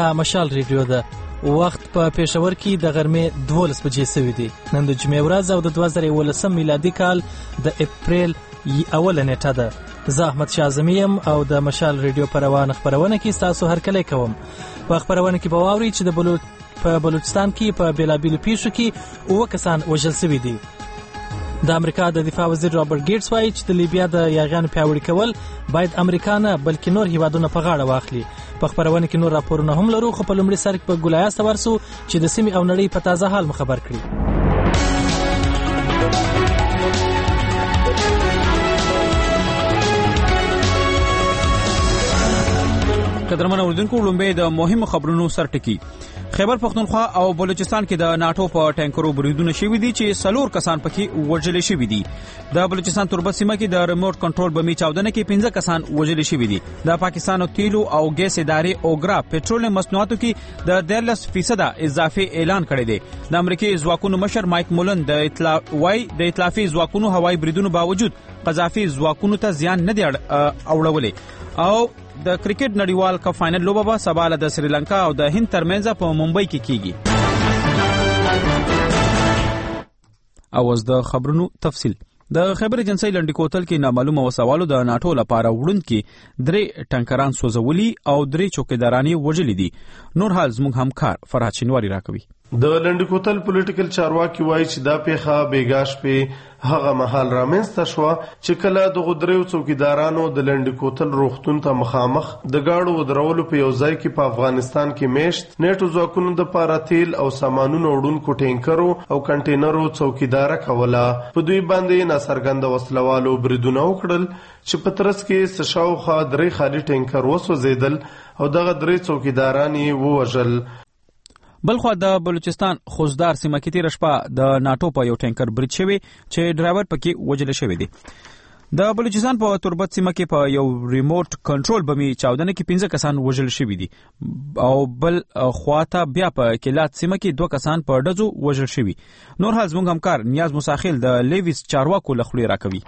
دا مشال ریډیو ده. وخت په پېښور کې د غرمې 12 بجې سوي دي. نن د جمعې ورځ او د 2019 میلادي کال د اپریل اوله نیټه ده. زه احمد شاه اعظمي یم او د مشال ریډیو په روانه خپرونه کې ستاسو هرکلی کوم. په خپرونه کې به واورئ چې په بلوچستان کې په بېلابېلو پیښو کې 9 کسان وژل شوي دي. د امریکا د دفاع وزیر رابرټ ګیټس وایي چې د لیبیا د یاغیانو پیاوړي کول باید امریکا نه بلکې نور هیوادونه په غاړه واخلي. په خپرونه کې نور راپورونه هم لرو، خو په لومړي سر کې په ګولایه ورسو چې د سیمې او نړۍ په تازه حال خبر کړي. قدرمن اوریدونکو، لومبه د مهمو خبرونو سرټکی. خیبر پختونخوا او بلوچستان کې د ناتو په ټانکرو بریدونه شوي دي چې 4 کسان پکې وژل شوي دي. د بلوچستان تربت سیمه کې د ریموټ کنټرول بمي چاودنه کې 15 کسان وژل شوي دي. د پاکستان تیلو او ګیس ادارې اوګرا پټرول مصنوعاتو کې د 13% اضافه اعلان کړی دی. د امریکای ځواکونو مشر مایک مولن د ائتلافي ځواکونو هوایي بریدونو باوجود قذافي ځواکونو ته زیان نه دی اړولې. او د کرکټ نړیوال کپ فائنل لوبه به سبا د سریلانکا او د هند ترمنځ په ممبئی کې کیږي. اوس د خبرونو تفصیل. د خیبر ایجنسی لنډی کوتل کې نامعلومه وسوالو د ناتو لپاره وړوند کې 3 ټانکران سوځولي او 3 چوکیداران وژلي دي. نور حال زموږ همکار فرحت شینواری راکوي. د لنډی کوتل پولیټیکل چارواکي وایي چې دا پیښه بیګاش په هغه مهال رامنځته شوه چې کله د غدریو څوکیدارانو د لنډی کوتل روغتون ته مخامخ د گاډو ودرولو په یو ځای کې په افغانستان کې میشت نیټو ځواکونو د پاره تیل او سامانونو وړونکو ټینکرو او کنټینرو څوکیداره کوله. په دوی باندې ناڅرګنده وسلوالو بریدونه وکړل چې په ترڅ کې شاوخوا 3 خالي ټینکر وسوځېدل او دغه 3 څوکیداران یې ووژل. بلخوا د بلوچستان خوزدار سیمه کې تیر شپه د ناتو په یو ټانکر برید شوی چې ډرایور پکې وژل شوی دی. د بلوچستان په تربت سیمه کې په یو ریموټ کنټرول بمي چاودنه کې 15 کسان وژل شوی دي او بل خواته بیا په کلات سیمه کې 2 کسان په ډزو وژل شوی. نور حال زموږ همکار نیاز مساخیل د لیویس چارواکو لخوا راکوي.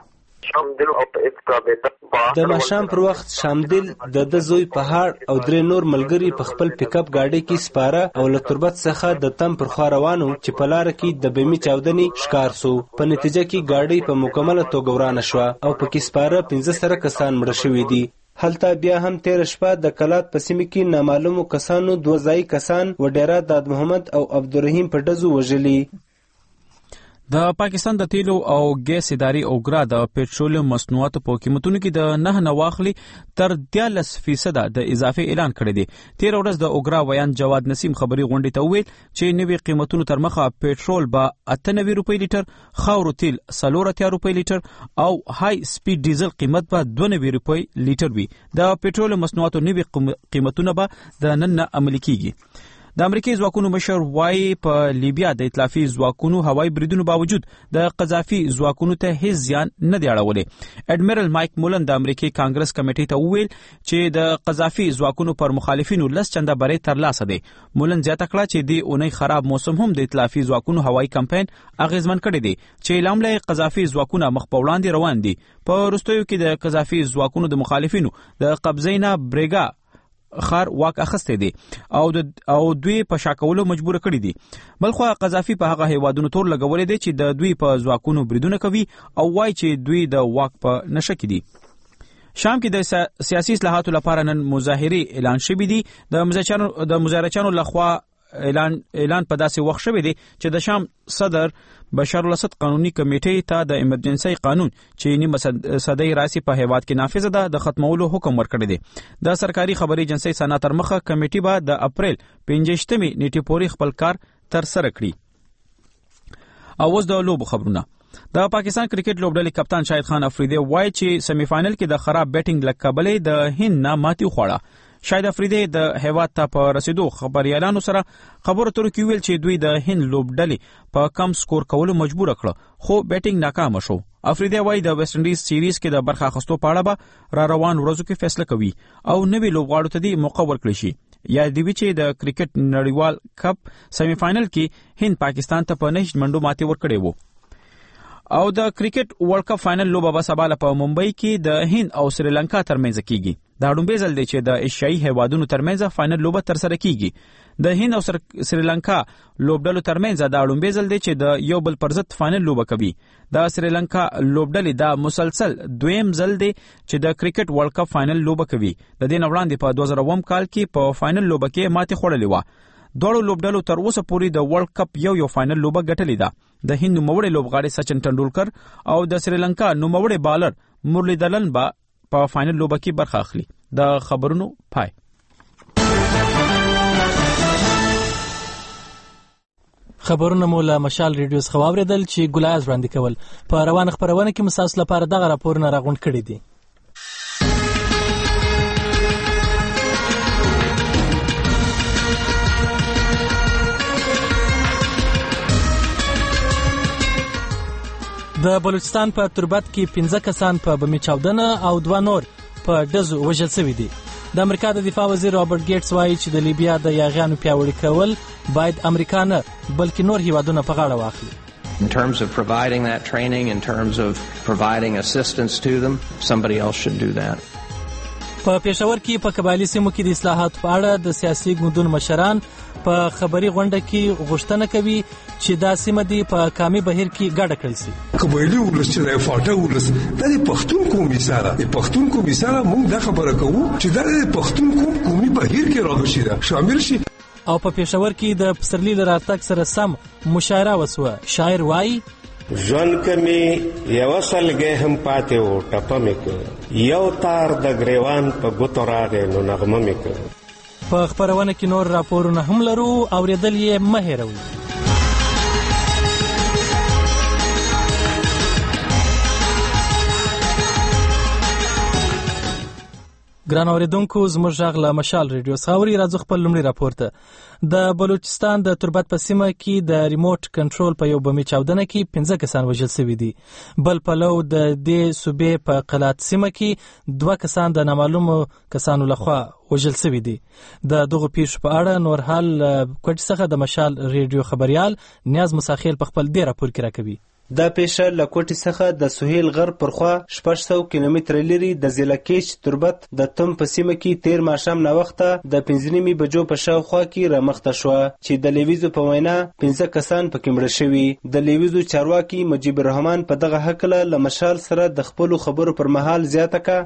د ماښام پر وخت شامدل د زوی پهاړ او 3 نور ملګری په خپل پیک اپ گاډي کې سپاره او له تربت څخه د تم پر خوا روانو چې په لار کې د بمي چاودنې ښکار سو. په نتیجه کې گاډي په مکمله توګه ورانه شوه او پکې سپاره 15 کسان مړه شوي دي. هلته بیا هم تیر شپه د کلات په سیمه کې نامعلومو کسانو 2 ځای کسان وډیرا داد محمد او عبدالرحیم په ډزو وژلي. د پاکستان د تیلو او ګیس ادارې اوګرا د پټرول مصنوعاتو په قیمتونو کې د 9 نواخلي تر 13% د اضافه اعلان کړی دی. تیر ورځ د اوګرا ویان جواد نسیم خبري غونډې ته ویل چې نوي قیمتونو تر مخه پټرول به 98 روپۍ لیټر، خاورو تیل 4 روپۍ لیټر او های سپید ډیزل قیمت به 92 روپۍ لیټر وي. د پټرول مصنوعاتو نوي قیمتونه به د نن عملي کیږي. د امریکای ځواکونو مشر وایي په لیبیا د ائتلافي ځواکونو هوایي بریدونو باوجود د قذافي ځواکونو ته هیڅ زیان نه دی اړولې. اډمیرل مایک مولن د امریکای کانګرس کمیټې ته وویل چې د قذافي ځواکونو پر مخالفینو 10 چنده بری ترلاسه دی. مولن زیاته کړه چې د اونۍ خراب موسم هم د ائتلافي ځواکونو هوایي کمپاین اغیزمن کړی دی چې لامل قذافي ځواکونه مخ په وړاندې روان دي. په وروستیو کې د قذافي ځواکونو د مخالفینو د قبضینا بریګا خار واک اخسته دي او دوی په شاکولو مجبور کړی دي. بلخو قذافي په هغه هیوادونو تور لګولې دي چې د دوی په ځواکونو بریدونه کوي او وایي چې دوی د واک په نشه کې دي. شام کې د سیاسي اصلاحاتو لپاره نن مظاهرې اعلان شوې دي. د مظاهرچانو لخوا اعلان په داسې وخت شوی دی چې د شام صدر بشار الاسد قانوني کمیټې ته د ایمرجنسي قانون چې نیمه صدۍ راسي په هیواد کې نافذ ده د ختمولو حکم ورکړی دی. د سرکاري خبري ایجنسی سنا تر مخه کمیټې به د اپریل 15 نیټې پورې خپل کار تر سره کړي. اوس د لوبو خبرونه. د پاکستان کرکټ لوبډلې کپتان شاهد خان افریدی وایي چې سیمی فائنل کې د خراب بیټینګ لکبلې د هند نه ماتي خوړه. شاهد افریدی د هیواد ته په رسیدو خبريالانو سره خبرو تر کې ویل چې دوی د هند لوبډلې په کم سکور کولو مجبور کړ خو بیټینګ ناکام شو. افریدی وایي د ویسټ انډیز سیریز کې د برخه اخیستو په اړه به روان ورځو کې فیصله کوي او نوې لوبغاړو ته د موقع ورکړي شي. یا دی چې د کرکټ نړیوال کپ سیمی فائنل کې هند پاکستان ته په 9 منډو ماتي ورکړې وو. او د کرکټ ورلد کپ فائنل لوبه به سبا په ممبئی کې د هند او سریلانکا ترمنځ کیږي. دا لومبۍ ځل دی چې د ایشیایي هیوادونو ترمنځ فاینل لوبه ترسره کیږي. د هند او سریلانکا لوبډلو ترمنځ دا لومبۍ ځل دی چې د یو بل پر ضد فاینل لوبه کوي. د سریلانکا لوبډلې دا مسلسل دویم ځل دی چې د کرکټ ورلد کپ فاینل لوبه کوي. د دې نه وړاندې په 2009 کال کې په فاینل لوبه کې ماتې خوړلې وه. دواړو لوبډلو تر اوسه پورې د ورلد کپ یو فاینل لوبه ګټلې ده. د هند نوموړی لوبغاړی سچن ټنډولکر او د سریلانکا نوموړی بالر مرلیدلن به په فاینل لوبه کې برخه اخلي. د خبرونو پای. خبرونه مو له مشال ریډیو څخه واوریدل چې ګلایز وړاندې کول. په روانه خبرونه کې مساسو لپاره دغه راپورونه راغونډ کړي دي. د بلوچستان په تربت کې 15 کسان په بمي چاودنه او 2 نور په ډزو وژل شوي دي. د امریکا د دفاع وزیر رابرټ ګیټس وایي چې د لیبیا د یاغیانو پیاوړي کول باید امریکا نه بلکې نور هیوادونه په غاړه واخلي. In terms of providing that training, in terms of providing assistance to them, somebody else should do that. په پېښور کې په قبایلي سیمو کې د اصلاحاتو په اړه د سیاسي ګوندونو مشران په خبري غونډه کې غوښتنه کوي چې دا سیمه دی په کامي بهیر کې ګډه کړل شي. قبایلي ولس چې د فاټا ولس د پښتون قومي سره موږ دا خبره کوو چې د پښتون قومي بهیر کې راغشي شامل شي. او په پېښور کې د پسرلي له راتګ سره سم مشاعره وسوه. شاعر وایي ژوند کمی یو سلګې هم پاتې و ټپه مې کړ یو تار د ګریوان په ګوتو راغې نو نغمه مې کړ. په خبرونه کې نور راپورونه هم لرو، اوریدل یې مه هېروئ. ګران اوریدونکو، زموږ غږ له مشال ریډیو څخه اورئ. راځو خپل لومړی راپور ته. د بلوچستان د تربت په سیمه کې د ریموټ کنټرول په یو بمي چاودنه کې 15 کسان وژل شوي دي. بل پلو د دې صوبې په قلات سیمه کې 2 کسان د نامعلومو کسانو لخوا وژل شوي دي. د دغو پیښو په اړه نور حال کوټ څخه د مشال ریډیو خبريال نیاز مساخیل په خپل دې راپور کې راکوي. دا پیښه له کوټې څخه د سهیل غر پر خوا 600 کیلومتره لري د ضلع تربت د تم په سیمه کې تیر ماښام ناوخته د 5:30 بجو په شاوخوا کې رامخته شوه چې د لیویزو په وینا 15 کسان پکې مړه شوي. د لیویزو چارواکي مجيب الرحمن په دغه هکله له مشال سره د خپل خبرو پر مهال زیاته کا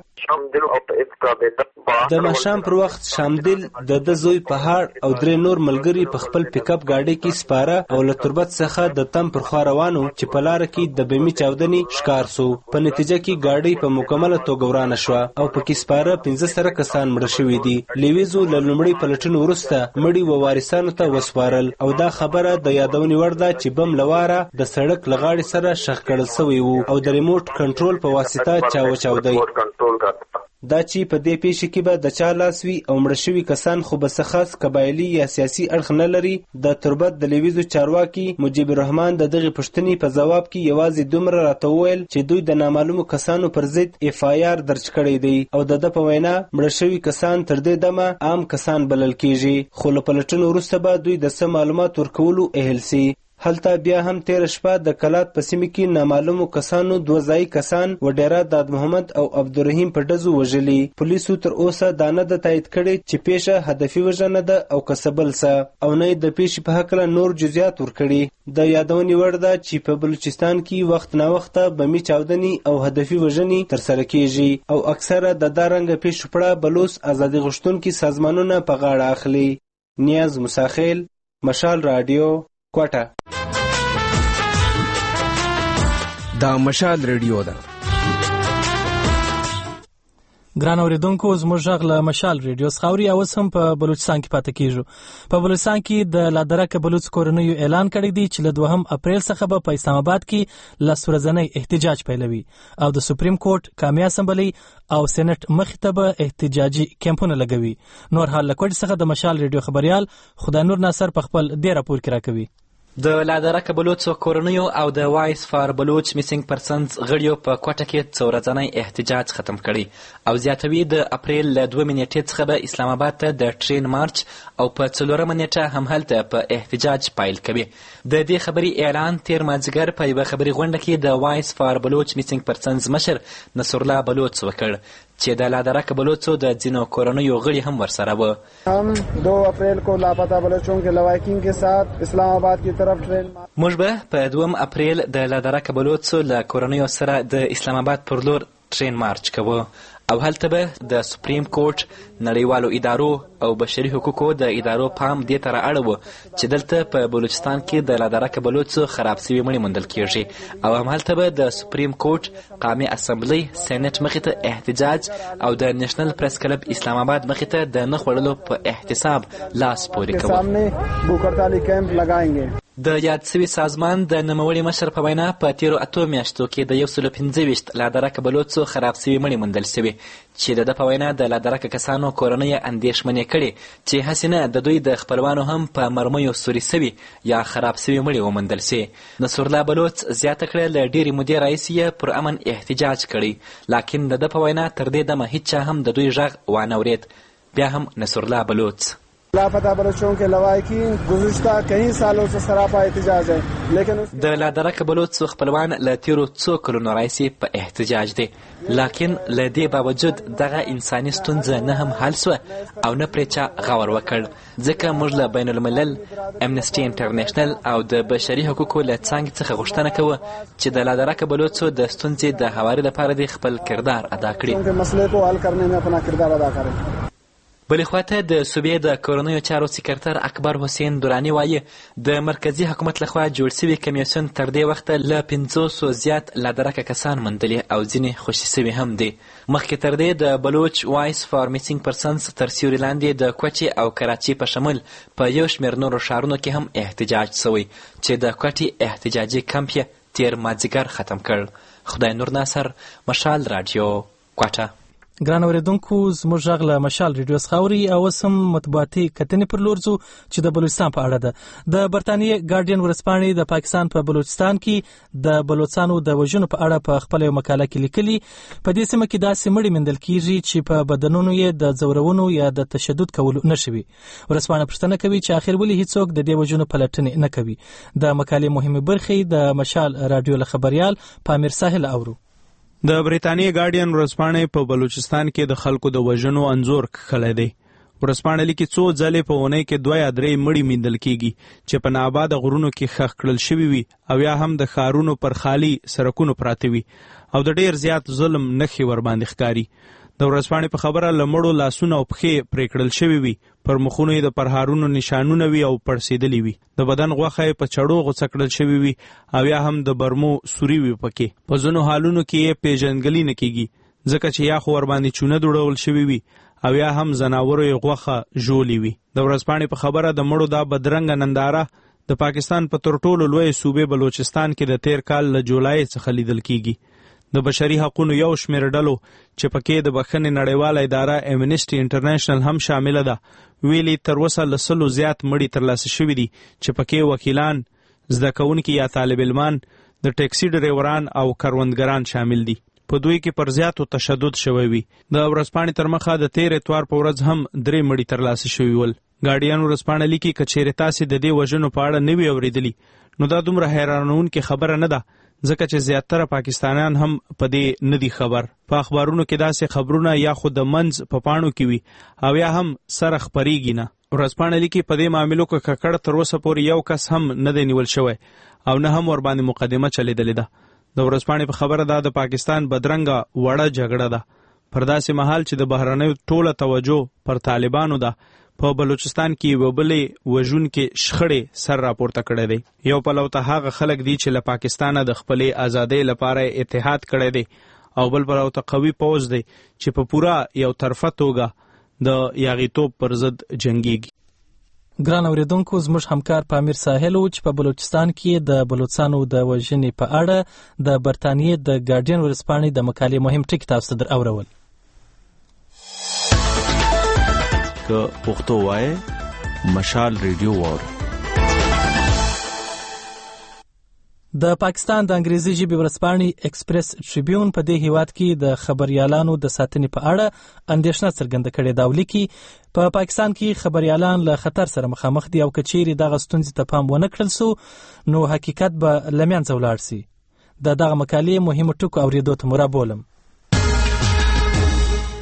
د ماښام پر وخت شامدل د زوی پهاړ او 3 نور ملګری په خپل پیک اپ گاډي کې سپاره او له تربت څخه د تم پر خوا روانو چې په لار کې د بمي چاودنې ښکار سو. په نتیجه کې گاډي په مکمله توګه ورانه شوه او پکې سپاره 15 کسان مړه شوي دي. لیویزو له لومړي پلټنې وروسته مړي و وارثانو ته وسپارل او دا خبره د یادونې وړ ده چې بم لواره د سړک لغاړې سره شخ کړل شوی وو او د ریموټ کنټرول په واسطه چاودی. دا چې په دې پیښه کې به د چا لاس وي او مړه شوي کسان خو به څه خاص قبایلي یا سیاسي اړخ نه لري. د تربت د لیویزو چارواکي مجيب الرحمن د دغې پوښتنې په ځواب کې یوازې دومره راته وویل چې دوی د نامعلومو کسانو پر ضد FIR درج کړی دی او د ده په وینا مړه شوي کسان تر دې دمه عام کسان بلل کیږي، خو له پلټنو وروسته به دوی د څه معلومات ورکولو اهل سي. هلته بیا هم تیر شپه د کلات په سیمه کې نامعلومو کسانو 2 ځای کسان وډیرا داد محمد او عبدالرحیم په ډزو وژلي. پولیسو تر اوسه دا نه د تایید کړي چې پیښه هدفي وژنه ده او کسبل څه او نه د پیښې په هکله نور جزئیات ورکړي. د یادونې وړ ده چې په بلوچستان کې وخت نا وخته بمي چاودنې او هدفي وژنې ترسره کیږي او اکثره د دارنګ پیښو پړه بلوچ ازادي غوښتونکي سازمانونه په غاړه اخلي. نیاز مساخیل، مشال رادیو، کوټه. دا مشال ریډیو ده. ګران اوریدونکو، زموږ غږ له مشال ریډیو څخه اورئ. اوس هم په بلوچستان کې پاتې کیږو. په بلوچستان کې د لادرکه بلوچ کورنیو اعلان کړی دی چې له 2 اپریل څخه به په اسلام آباد کې لسورځنۍ احتجاج پیلوي او د سپریم کورټ، قومي اسمبلی او سېنات مخې ته به احتجاجي کیمپونه لګوي. نور حال له کوټ څخه د مشال ریډیو خبريال خدای نور ناصر په خپل دې راپور کې راکوي. د لادرکه بلوچ کورنیو او د وایس فار بلوچ میسنګ پرسنز غړیو په کوټه کې څو ورځنی احتجاج ختم کړي او زیاتوي د اپریل له 2 نیټې څخه به اسلام آباد ته د ټرین مارچ او په 4 نیټه هم هلته په احتجاج پایل کوي. د دې خبري اعلان تیر مازیګر په یوه خبري غونډه کې د وایس فار بلوچ میسنګ پرسنز مشر نصر الله بلوچ وکړ. چې د لادرکه بلوڅو د ځینو کورنیو غړي هم ورسره وو. हम 2 अप्रैल को लापता बलोचों के लवाकिंग के साथ इस्लामाबाद की तरफ ट्रेन موږ به په 2 اپریل د لادرکه بلوڅو له کورنیو سره د اسلام آباد پر لور ټرین مارچ کوو او هلته به د سپریم کورټ، نړیوالو ادارو او بشري حقوقو د ادارو پام دې ته رااړوه چې دلته په بلوچستان کې د لادرکه بلوڅو خراب سوي مړي موندل کیږي او همهلته به د سپریم کورټ، قامي اسمبلی، سینټ مخې ته احتجاج او د نېشنل پریس کلب اسلام آباد مخې ته د نه خوړلو په احتساب لاس پورې کوو. د یاد سوي سازمان د نوموړي مشر په وینا په تیرو 8 میاشتو کې د 125 لادرکه بلوڅو خراب سوي مړي موندل سوي چې د ده په وینا د لادرکه کسانو کورنۍ اندېښمنې کړي چې هسې نه د دوی د خپلوانو هم په مرمیو سوري سوي یا خراب سوي مړي وموندل سي. نصرالله بلوڅ زیاته کړه له ډېرې مودې راهیسې یې پر امن احتجاج کړی، لاکن د ده په وینا تر دې دمه هیچا هم د دوی غږ وانه اورېد. بیا هم نصرالله بلوڅ लापता बलोचों के लवाकिन गुज़िश्ता कई सालों से सरापा एहतजाज है लेकिन د لادرکه بلوڅ خپلوان له تیرو څو کلونو راهیسې په احتجاج دي، لاکن له دې باوجود دغه انساني ستونزه نه هم حل سوه او نه پرې چا غور وکړ، ځکه موږ له بین الملل، امنسټي انټرنیشنل او د بشري حقوقو له څانګې څخه غوښتنه کوه چې د لادرکه بلوڅو د ستونزې د هواري لپاره دې خپل کردار ادا کړي. مسئله کو حل کرنے میں اپنا کردار ادا کریں. بلې خواته د صوبې د کورنیو چارو سکرتر اکبر حسین دراني وایي د مرکزي حکومت لخوا جوړ سوي کمیسیون تر دې وخته له 500 زیات لادرکه کسان موندلي او ځینې خوشي سوي هم دي. مخکې تر دې د بلوچ وایس فار میسینګ پرسنز تر سیوري لاندې د کوچي او کراچي په شمول په یو شمېر نورو ښارونو کې هم احتجاج سوی چې د کوټي احتجاجي کمپ یې تیر مازدیګر ختم کړ. خدای نور ناصر، مشال رادیو، کوټه. ګران اوریدونکو، زموږ غږ له مشال ریډیو څخه اوري او اوس هم مطبوعاتي کتنې پر لور ځو چې د بلوچستان په اړه ده. د برطانیې ګارډین ورځپاڼې د پاکستان په بلوچستان کې د بلوچستانو د وژنو په اړه په خپل یو مقاله کې لیکلي په دې سیمه کې داسې مړي موندل کیږي چې په بدنونو یې د ځورونو یا د تشدد کولو نشوي. ورځپاڼه پوښتنه کوي چې اخر ولې هیڅوک د دې وژنو پلټنې نه کوي. د مقالې مهمه برخې د مشال رادیو له خبريال پامیر ساحل اورو. د بریتانیې ګارډین ورځپاڼې په بلوچستان کې د خلکو د وژنو انځور کښلی دی. ورځپاڼه لیکي څو ځلې په اونۍ کې 2 یا 3 مړي موندل کیږي چې په ناآباده غرونو کې ښخ کړل شوي وي او یا هم د ښارونو پر خالي سړکونو پراته وي او د ډېر زیات ظلم نښې ورباندې ښکاري. د ورځپاڼې په خبره له مړو لاسونه او پښې پرې کړل شوي وي، پر مخونو یې د پرهارونو نشانونه وي او پړسېدلي وي، د بدن غوښه یې په چړو غوڅه کړل شوي وي او یا هم د برمو سوري وي پکې. په ځینو حالونو کې یې پیژندګلي نه کیږي ځکه چې یا خو ورباندې چونه دوړول شوي وي او یا هم ځناورو یې غوښه ژولې وي. د ورځپاڼې په خبره د مړو دا بدرنګه ننداره د پاکستان په تر ټولو لوی صوبې بلوچستان کې د تیر کال له جولای څخه لیدل کیږي. د بشري حقوقو یو شمېر ډلو چې پکې د بخښنې نړیواله اداره امنسټي انټرنیشنل هم شامله ده ویلي تر اوسه له 100 زیات مړي ترلاسه شوي دي چې پکې وکیلان، زده کوونکي یا طالب علمان، د ټیکسي ډریوران او کروندګران شامل دي. په دوی کې پر زیاتو تشدد شوی وي. د ورځپاڼې تر مخه د تیر اتوار په ورځ هم 3 مړي ترلاسه شوي ول. ګارډین ورځپاڼه لیکي که چیرې تاسې د دې وژنو په اړه نه وي اورېدلي نو دا دومره حیرانوونکې خبره نه ده ځکه چې زیاتره پاکستانیان هم په دې نه دي خبر. په اخبارونو کې داسې خبرونه یا خو د منځ په پاڼو کې وي او یا هم سره خپریږي نه. ورځپاڼه لیکي په دې معاملو کې ککړ تر اوسه پورې یو کس هم نه دی نیول شوی او نه هم ورباندې مقدمه چلیدلې ده. د ورځپاڼې په خبره دا د پاکستان بدرنګه وړه جګړه ده. پر داسې مهال چې د بهرنیو ټوله توجه پر طالبانو ده، په بلوچستان کې یو بلې وژونکې شخړې سر راپورته کړی دی. یو پلو ته هغه خلک دي چې له پاکستانه د خپلې ازادۍ لپاره اتحاد کړی دی او بل پلو ته قوي پوځ دی چې په پوره یو طرفه توګه د یاغیتوب پر ضد جنګیږي. ګران اوریدونکو، زموږ همکار پامیر ساحل چې په بلوچستان کې د بلوچستانو د وژنې په اړه د برطانیې د ګارډین ورځپاڼې د مقالې مهم ټکي تاسو ته در اورول. که پښتو وایي مشال ریډیو واورئ. د پاکستان د انګریزي ژبې ورځپاڼې ایکسپریس ټریبیون په دې هیواد کې د خبريالانو د ساتنې په اړه اندېښنه څرګنده کړې ده او لیکي په پاکستان کې خبريالان له خطر سره مخامخ دي او که چیرې دغه ستونزې ته پام ونه کړل سو نو حقیقت به له منځه ولاړ سي. د دغه مقالې مهمو ټکو اورېدو ته مو رابولم.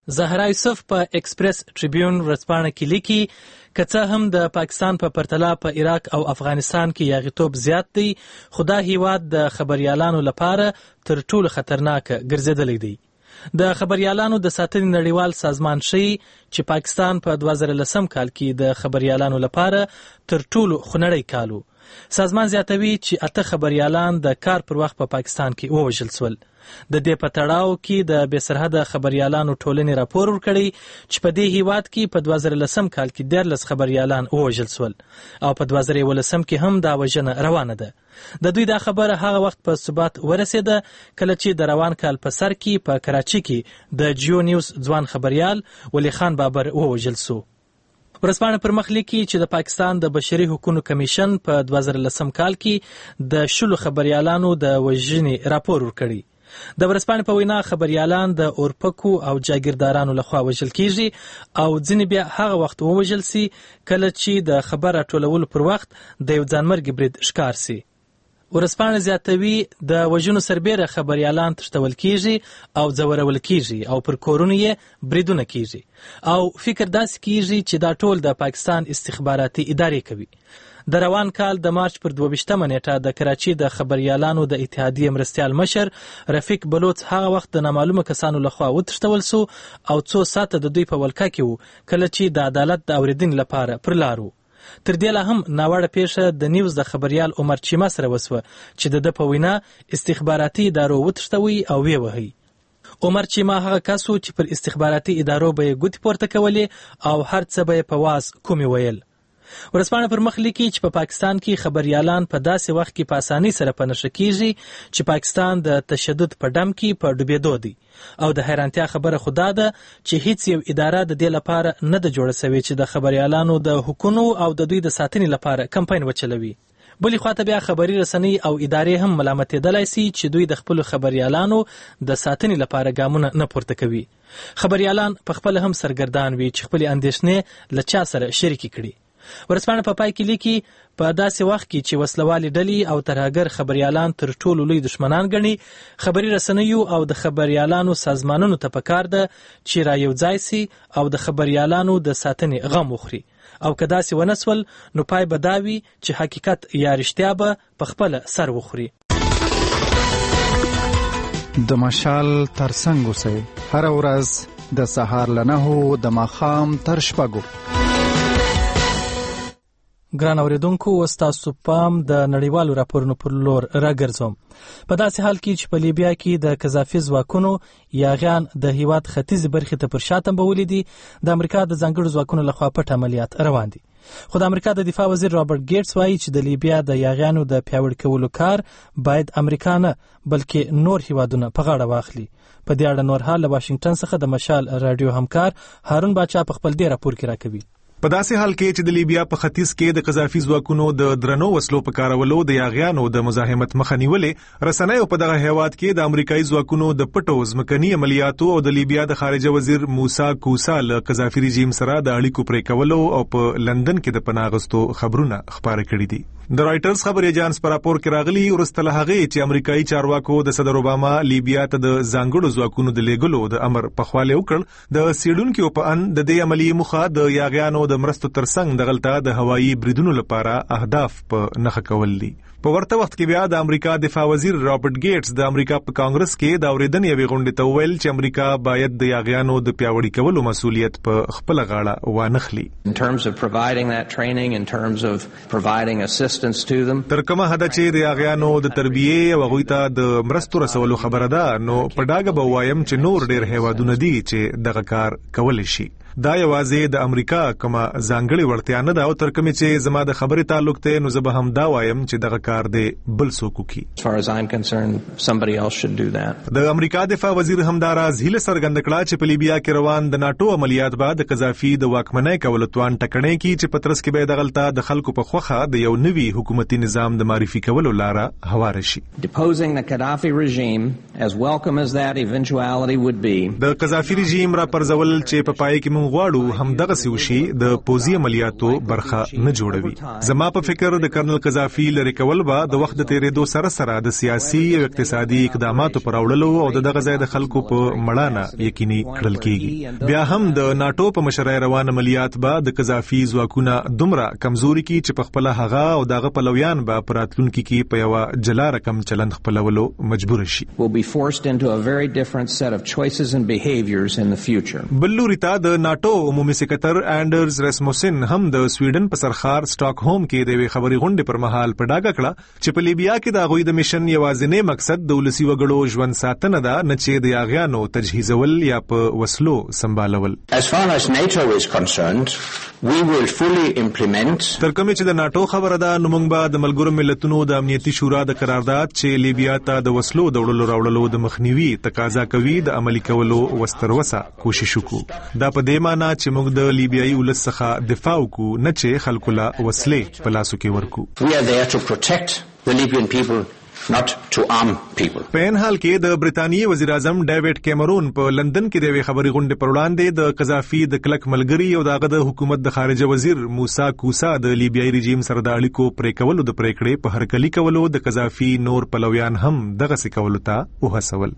زهرا یوسف په ایکسپریس ټریبیون ورځپاڼه کې لیکي که څه هم د پاکستان په پرتله په عراق او افغانستان کې یاغیتوب زیات دی، خو دا هیواد د خبریالانو لپاره تر ټولو خطرناک ګرځېدلی دی. د خبریالانو د ساتنې نړیوال سازمان ښیي چې پاکستان په 2010 کال کې د خبریالانو لپاره تر ټولو خونړی کال و. سازمان زیاتوي چې 8 خبریالان د کار پر وخت په پاکستان کې ووژل شول. د دې په تړاو کې د بې سرحده خبریالانو ټولنې راپور ورکړی چې په دې هیواد کې په 2010 کال کې 13 خبریالان ووژل شول او په 2011 کې هم دا وژنه روانه ده. د دوی دا خبره هغه وخت په ثبات ورسېده کله چې د روان کال په سر کې په کراچي کې د جیو نیوز ځوان خبریال ولی خان بابر ووژل شو. ورځپاڼه پر مخ لیکي چې د پاکستان د بشري حقوقو کمیشن په 2010 کال کې د 10 خبریالانو د وژنې راپور ورکړی. د ورځپاڼې په وینا خبریالان د اورپکو او جاګیردارانو لخوا وژل کیږي او ځینې بیا هغه وخت ووژل سي کله چې د خبر راټولولو پر وخت د یو ځانمرګي برید ښکار سي. ورځپاڼه زیاتوي د وژنو سربیره خبریالان تښتول کیږي او ځورول کیږي او پر کورونو یې بریدونه کیږي او فکر داسې کیږي چې دا ټول د پاکستان استخباراتي ادارې کوي. د روان کال د مارچ پر 22 نیټه د کراچي د خبریالانو د اتحادیې مرستیال مشر رفیق بلوچ هغه وخت د نامعلومه کسانو لخوا وتښتول سو او څو ساعته د دوی په ولکه کې وو کله چې د عدالت د اوریدنې لپاره پر لارو. تر دې لا هم ناوړه پیښه د نیوز د خبریال عمر چیما سره وسوه چې د په وینا استخباراتي ادارو وتښتوي او وی وهي. عمر چیما هغه کس و چې پر استخباراتي ادارو به یې ګوتې پورته کولې او هر څه به یې په واز کومې ویل. ورځپاڼه پر مخ لیکي چې په پاکستان کې خبریالان په داسې وخت کې په اسانۍ سره په نښه کیږي چې پاکستان د تشدد په ډم کې په ډوبېدو دی او د حیرانتیا خبره خو دا ده چې هیڅ یو اداره د دې لپاره نه ده جوړه سوې چې د خبریالانو د حقونو او د دوی د ساتنې لپاره کمپاین وچلوي. بلې خواته بیا خبري رسنۍ او ادارې هم ملامتېدلی سي چې دوی د خپلو خبریالانو د ساتنې لپاره ګامونه نه پورته کوي. خبریالان په خپله هم سرګردان وي چې خپلې اندېښنې له چا سره شریکې کړي. ورځپاڼه په پای کې لیکي په داسې وخت کې چې وسلوالې ډلې او ترهګر خبریالان تر ټولو لوی دشمنان ګڼي، خبري رسنیو او د خبریالانو سازمانونو ته پکار ده چې را یو ځای سي او د خبریالانو د ساتنې غم وخوري او که داسې ونه سول نو پای به دا وي چې حقیقت یا رښتیا به په خپله سر وخوري. د مشال ترڅنګ اوسئ هره ورځ د سهار له 9 د ماښام تر 6. ګران اوریدونکو، اوس تاسو پام د نړیوالو راپورونو پر لور راګرځوم. په داسې حال کې چې په لیبیا کې د قذافي ځواکونو یاغیان د هیواد ختیځې برخې ته پر شا تمبولي دي، د امریکا د ځانګړو ځواکونو لخوا پټ عملیات روان دي. خو د امریکا د دفاع وزیر رابرټ ګیټس وایي چې د لیبیا د یاغیانو د پیاوړي کولو کار باید امریکا نه بلکې نور هیوادونه په غاړه واخلي. په دې اړه نور حال له واشنگټن څخه د مشال رادیو همکار هارون باچا په خپل دې راپور کې راکوي. په داسې حال کې چې د لیبیا په ختیځ کې د قذافي ځواکونو د درنو وسلو په کارولو د یاغیانو د مزاحمت مخه نیولې، رسنیو په دغه هیواد کې د امریکایي ځواکونو د پټو ځمکني عملیاتو او د لیبیا د خارجه وزیر موسی کوسا له قذافي رژیم سره د اړیکو پرې کولو او په لندن کې د پناه غوښتو خبرونه خپاره کړي دي. د رائټرز خبري اژانس پر راپور کې راغلي ورسته له هغه چې امریکایي چارواکو د صدر اوباما لیبیا ته د ځانګړو ځواکونو د لیږلو د امر په خواله وکړ، د سیډونکو په ان د دې عملی مخه د یاغیانو د مرستو ترڅنګ دغلطه د هوایي بریدونو لپاره اهداف په نخښه کول دي. په ورته وخت کې بیا د امریکا دفاع وزیر رابرټ ګیټس د امریکا په کانګرس کې د اوریدنې یوې غونډې ته وویل چې امریکا باید د یاغیانو د پیاوړي کولو مسؤلیت په خپل غاړه وانخلي. In terms of providing that training, in terms of providing assistance to them. تر کومه حد چې د یاغیانو د تربیې او غوي ته د مرستو رسولو خبره ده، نو په ډاګه به وایم چې نور ډېر هیوادونه دي چې دغه کار کولی شي. دا یوازې د امریکا کومه ځانګړې وړتیا نه ده او تر کومه چې زما د خبرې تعلق ته نو زه به هم دا وایم چې دغه کار دی بل څوک کوي. As far as I'm concerned, somebody else should do that. د امریکا دفاع وزیر همداراز هیله څرګنده کړه چې په لیبیا کې روان د ناتو عملیات بعد د قذافي د واکمنۍ کولو توان ټکنۍ کی چې پترس کې به دغلطه د خلکو په خوخه د یو نوي حکومتي نظام د معرفي کولو لاره هواره شي. Deposing the Gaddafi regime, as welcome as that eventuality would be. د قذافي رژیم را پرځول چې په پای کې موږ موږ غواړو همدغه سوشي د پوزي عملیاتو برخه نه جوړوي. زما په فکر د کرنل قذافي لری کول به د وخت د تیریدو سره سره د سیاسي او اقتصادي اقداماتو پر وړلو او دغه ځای د خلکو په مړانه یقیني کړل کیږي. بیا هم د ناتو په مشرۍ روان عملیات به د قذافي ځواکونه دومره کمزوري کی چې په خپل هغه او دغه پلویان به پراتلونکو کې په یو جلا رقم چلند خپلولو مجبور شي. بلوريتا د ناتو عمومي سکرټر انډرز رسموسن هم د سویډن په سرخار سټاک هوم کې د خبري غونډې پر مهال په ډاګه کړه چې په لیبیا کې د غوي د میشن یوازینی مقصد د ولسی وګړو ژوند ساتنه ده، نه چې د یاغیانو تجهیزول یا په وسلو سمبالول. As far as NATO is concerned, we will fully implement. تر کومه چې د ناتو خبره ده نو موږ به د ملګرو ملتونو د امنیتي شورا د قرارداد چې لیبیا ته د وسلو د وړلو راوړلو د مخنیوي تقاضا کوي د عملي کولو وستروسه کوشش وکړو. دا په دې معنی چې موږ د لیبیایي ولس څخه دفاع وکړو، نه چې خلکو له وسلې په لاسو کې ورکو. We are there to protect the Libyan people, not to arm people. په ان حال کې د برتانیې وزیر اعظم ډیوډ کیمرون په لندن کې د خبري غونډې پر وړاندې د قذافي د کلک ملګری او دغه د حکومت د خارجه وزیر موسی کوسا د لیبیایي رژیم سره د اړیکو پرې کولو د پریکړې په هرکلی کولو د قذافي نور پلویان هم دغه څه کولو ته وهڅول.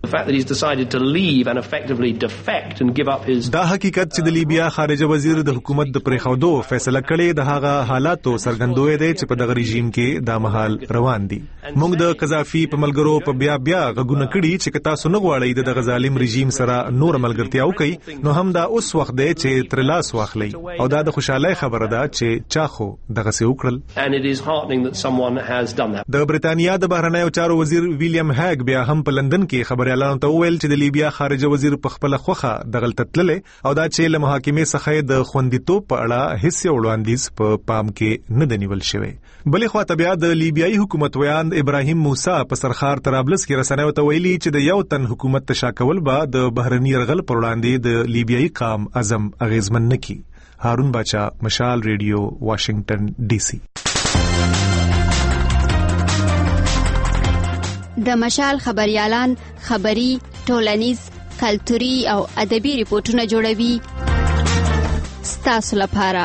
دا حقیقت چې د لیبیا خارجه وزیر د حکومت د پریخودو فیصله کړې د هغه حالاتو څرګندوي دی چې په دغه رژیم کې د مهال روان دي. موږ د قذافي په ملګرو په بیا غږونه کړي چې تاسو نه غواړئ د ظالم رژیم سره نور ملګرتیا وکړي، نو هم دا اوس وخت دی چې ترلاس واخلي او دا د خوشاله خبره ده چې چاخو دغه څه وکړل. د برتانیا د بهرنیو چارو وزیر ویلیام هاګ بیا هم په لندن کې خبريالانو ته وویل چې د لیبیا خارجه وزیر په خپل خوخه دغه تتللې او دا چې له محاکمې څخه د خوندیتوب په اړه هیڅ وړاندیز په پام کې نه دنیول شوی. بلې خواته بیا د لیبیایي حکومت ویاند ابراهیم موسی په سرخار طرابلس کې رسنیو ته ویلي چې د یو تن حکومت تشاکول به د بهرني يرغل پر وړاندې د لیبیایي قام اعظم اغیزمن نکي. هارون باچا، مشال ریډیو، واشنگټن ډي سي. د مشال خبريالان خبري، ټولنیز، کلتوري او ادبي ریپورتونه جوړوي ستاسو لپاره.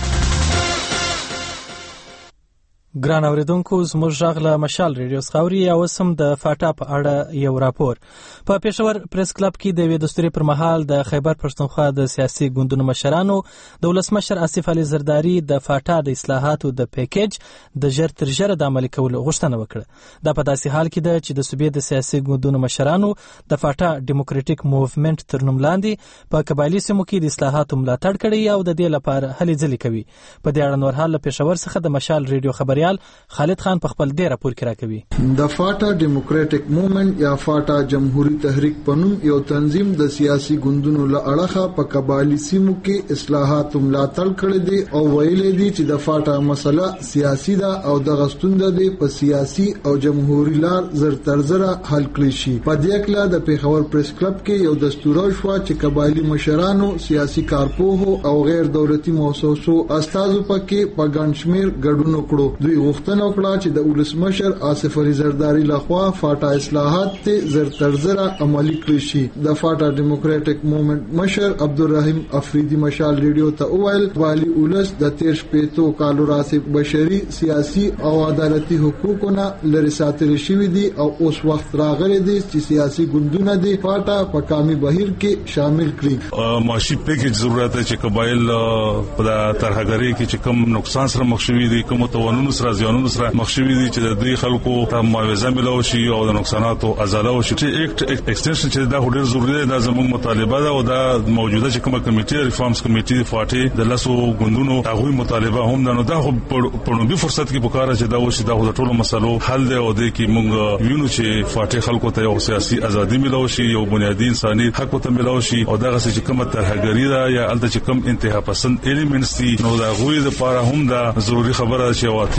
ګران اوریدونکو، زموږ غږ له مشال ریډیو څخه یا وسم د فاټا په اړه یو راپور. په پېښور پریس کلب کې د دستوري پر مهال د خیبر پښتونخوا د سیاسي ګوندونو مشرانو د ولسمشر آصف علي زرداری د فاټا د اصلاحاتو د پیکیج د ژر تر ژره د عملي کولو غوښتنه وکړه. دا په داسې حال کې ده چې د صوبې د سیاسي ګوندونو مشرانو د فاټا ډیموکراټیک موومېنټ تر نوم لاندې په قبایلي سیمو کې د اصلاحاتو ملاتړ کړی او د دې لپاره هلې ځلې کوي. په دې اړه نور حال له پېښور څخه د مشال ریډیو خبري خالد خان په خپل ډیر راپور کې راکوي. د فاټا ډیموکراټیک موومېنټ یا فاټا جمهوریت تحریک پنوم یو تنظیم د سیاسي ګوندونو له اړخه په قبایلی سیمو کې اصلاحات ملاتړ کړي دي او ویلي دي چې د فاټا مسله سیاسي ده او د غستوند دي په سیاسي او جمهوریت لار زر تر زر حل کړي شي. په دې کله د پیښور پریس کلب کې یو دستور شو چې قبایلی مشرانو، سیاسي کارپوهو او غیر دولتي مؤسسو استازو پکې په ګڼشمیر ګډون وکړو. دوی غوښتنه وکړه چې د ولسمشر آصف علي زرداری لخوا فاټا اصلاحات ته زر تر زر عملي کړي شي. د فاټا ډیموکراټیک موومېنټ مشر عبدالرحیم افریدی مشال ریډیو ته وویل والی ولس د 13 کالو راځي بشري، سیاسي او عدالتي حقوقونه لري ساتل شوی دي او اوس وخت راغلی دی چې سیاسي ګوندونه دي فاټا په قومي بهیر کې شامل کړي. معاشي پیکیج ضرورت چې قبایل په ترهګری کې چې کم نقصان سره مخ شوي دي، کوم توانونو سره ځانونو سره مخشوي دي چې د دوی خلکو ته معاوضه ملو شي او د نقصاناتو ازاله وشي. چې ایکسټنشن چې دا ډېر ضروري دی، دا زموږ مطالبه ده او دا موجوده چې کومه کمیټه ریفارمز کمیټه فاټي د لاسو ګوندونو هغه مطالبه هم ده. نو دا په نوبي فرصت کې پکاره چې دا وشي دا د ټولو مسلو حل دی او د کې موږ وینو چې فاټي خلکو ته یو سیاسي ازادي ملو شي، یو بنیادی انساني حق ته ملو شي او دا چې کومه ترهګری ده یا الته چې کوم انتها پسند الیمنټس دي نو دا غوي د لپاره هم دا ضروری خبره چې واقعا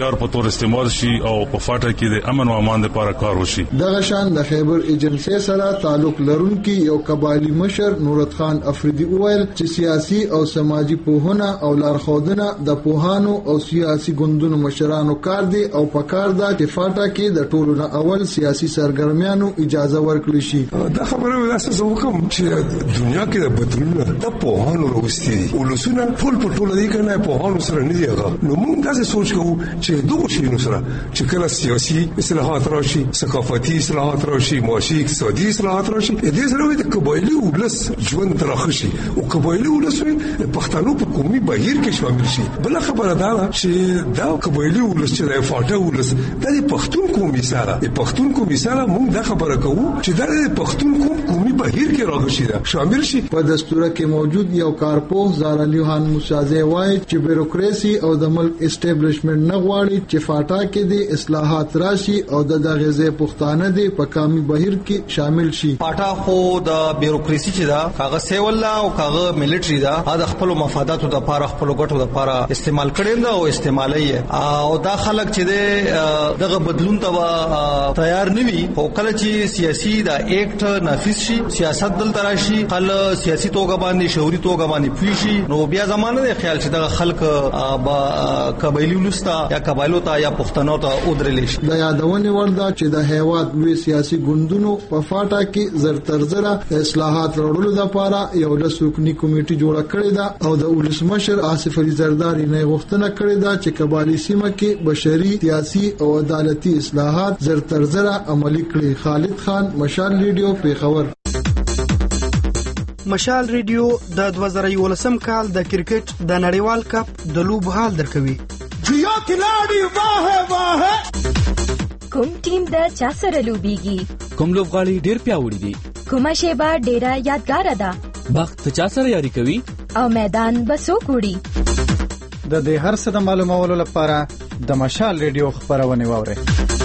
هتیار په تور استعمال شي او په فاټا کې د امن او امان لپاره کار وشي. دغه شان د خیبر ایجنسی سره تعلق لرونکي یو قبایلی مشر نورت خان افریدي وویل چې سیاسي او سماجی پوهنه او لارښودنه د پوهانو او سیاسي ګوندونو مشرانو کار دی او په کار دا چې فاټا کې د ټولو نه اول سیاسي سرګرمیانو اجازه ورکړي شي. دا خبره واسه وکم چې دنیا کې د بدلون د پوهانو وروستي ولسونه ټول په ټول دی کنه پوهانو سره نه دی هغه. نو موږ دا سوچ کوو چې دغه شی نو سره چې کله سیاسي اصلاحات راشي، ثقافتي اصلاحات راشي، معاشي اقتصادي اصلاحات راشي، دې سره د قبایلی ولس ژوند ترخشي او قبایلی ولس پښتنو په قومي بهیر کې شامل شي. بل خبره دا چې دا قبایلی ولس چې د فاټا ولس د پښتون قومي سره د پښتون قومي سره موږ دا خبره کوو چې د پښتون قومي بهیر کې راغشي دا شامل شي. په دستور کې موجود یو کارپوه زار علي خان موسازي وایي چې بیروکراسي او د ملک اسټابلیشمنت نه غواړي چې فاټا کې د اصلاحات راشي او د دغه پښتانه د په کامي بهیر کې شامل شي. فاټا خو د بیروکراسي چې دا کاغه سیول او کاغه ملټری دا د خپل مفاداتو د لپاره خپل ګټو د لپاره استعمال کړي دا او استعمالي او دا خلک چې دغه بدلون ته تیار نه وي او کله چې سیاسي دا اکټ نافذ شي سیاست دل تراشي خل سیاسي توګه باندې شعوري توګه باندې پوښي نو بیا زمانه د خیال چې دغه خلک با قبایلی ولستا یا قبایلو ته یا پښتنو ته ودرېل شي. د یادونه وردا چې د هیواد لوی سیاسي ګوندونو په فاټا کې زرترزره اصلاحات وړلو لپاره یو لسوکني کمیټه جوړه کړې ده او د ولسمشر آصف علي زرداری نه غوښتنه کړې ده چې قبایلی سیمه کې بشري سیاسي او عدالتي اصلاحات زرترزره عملي کړي. خالد خان، مشال ریډیو، پیښور. مشال ریډیو د 2011 کال د کرکټ د نړیوال کپ د لوب حال درکوي. جیا کلاڑی واه واه کوم ټیم د چا سره لوبيږي؟ کوم لوبغاړي ډیر پیاوړي دي؟ کومه شیبه ډیره یادګار ده؟ وخت چا سره یاري کوي؟ او میدان بسو کوړي. د دې هر څه د معلومولو لپاره د مشال ریډیو خبرونه واورئ.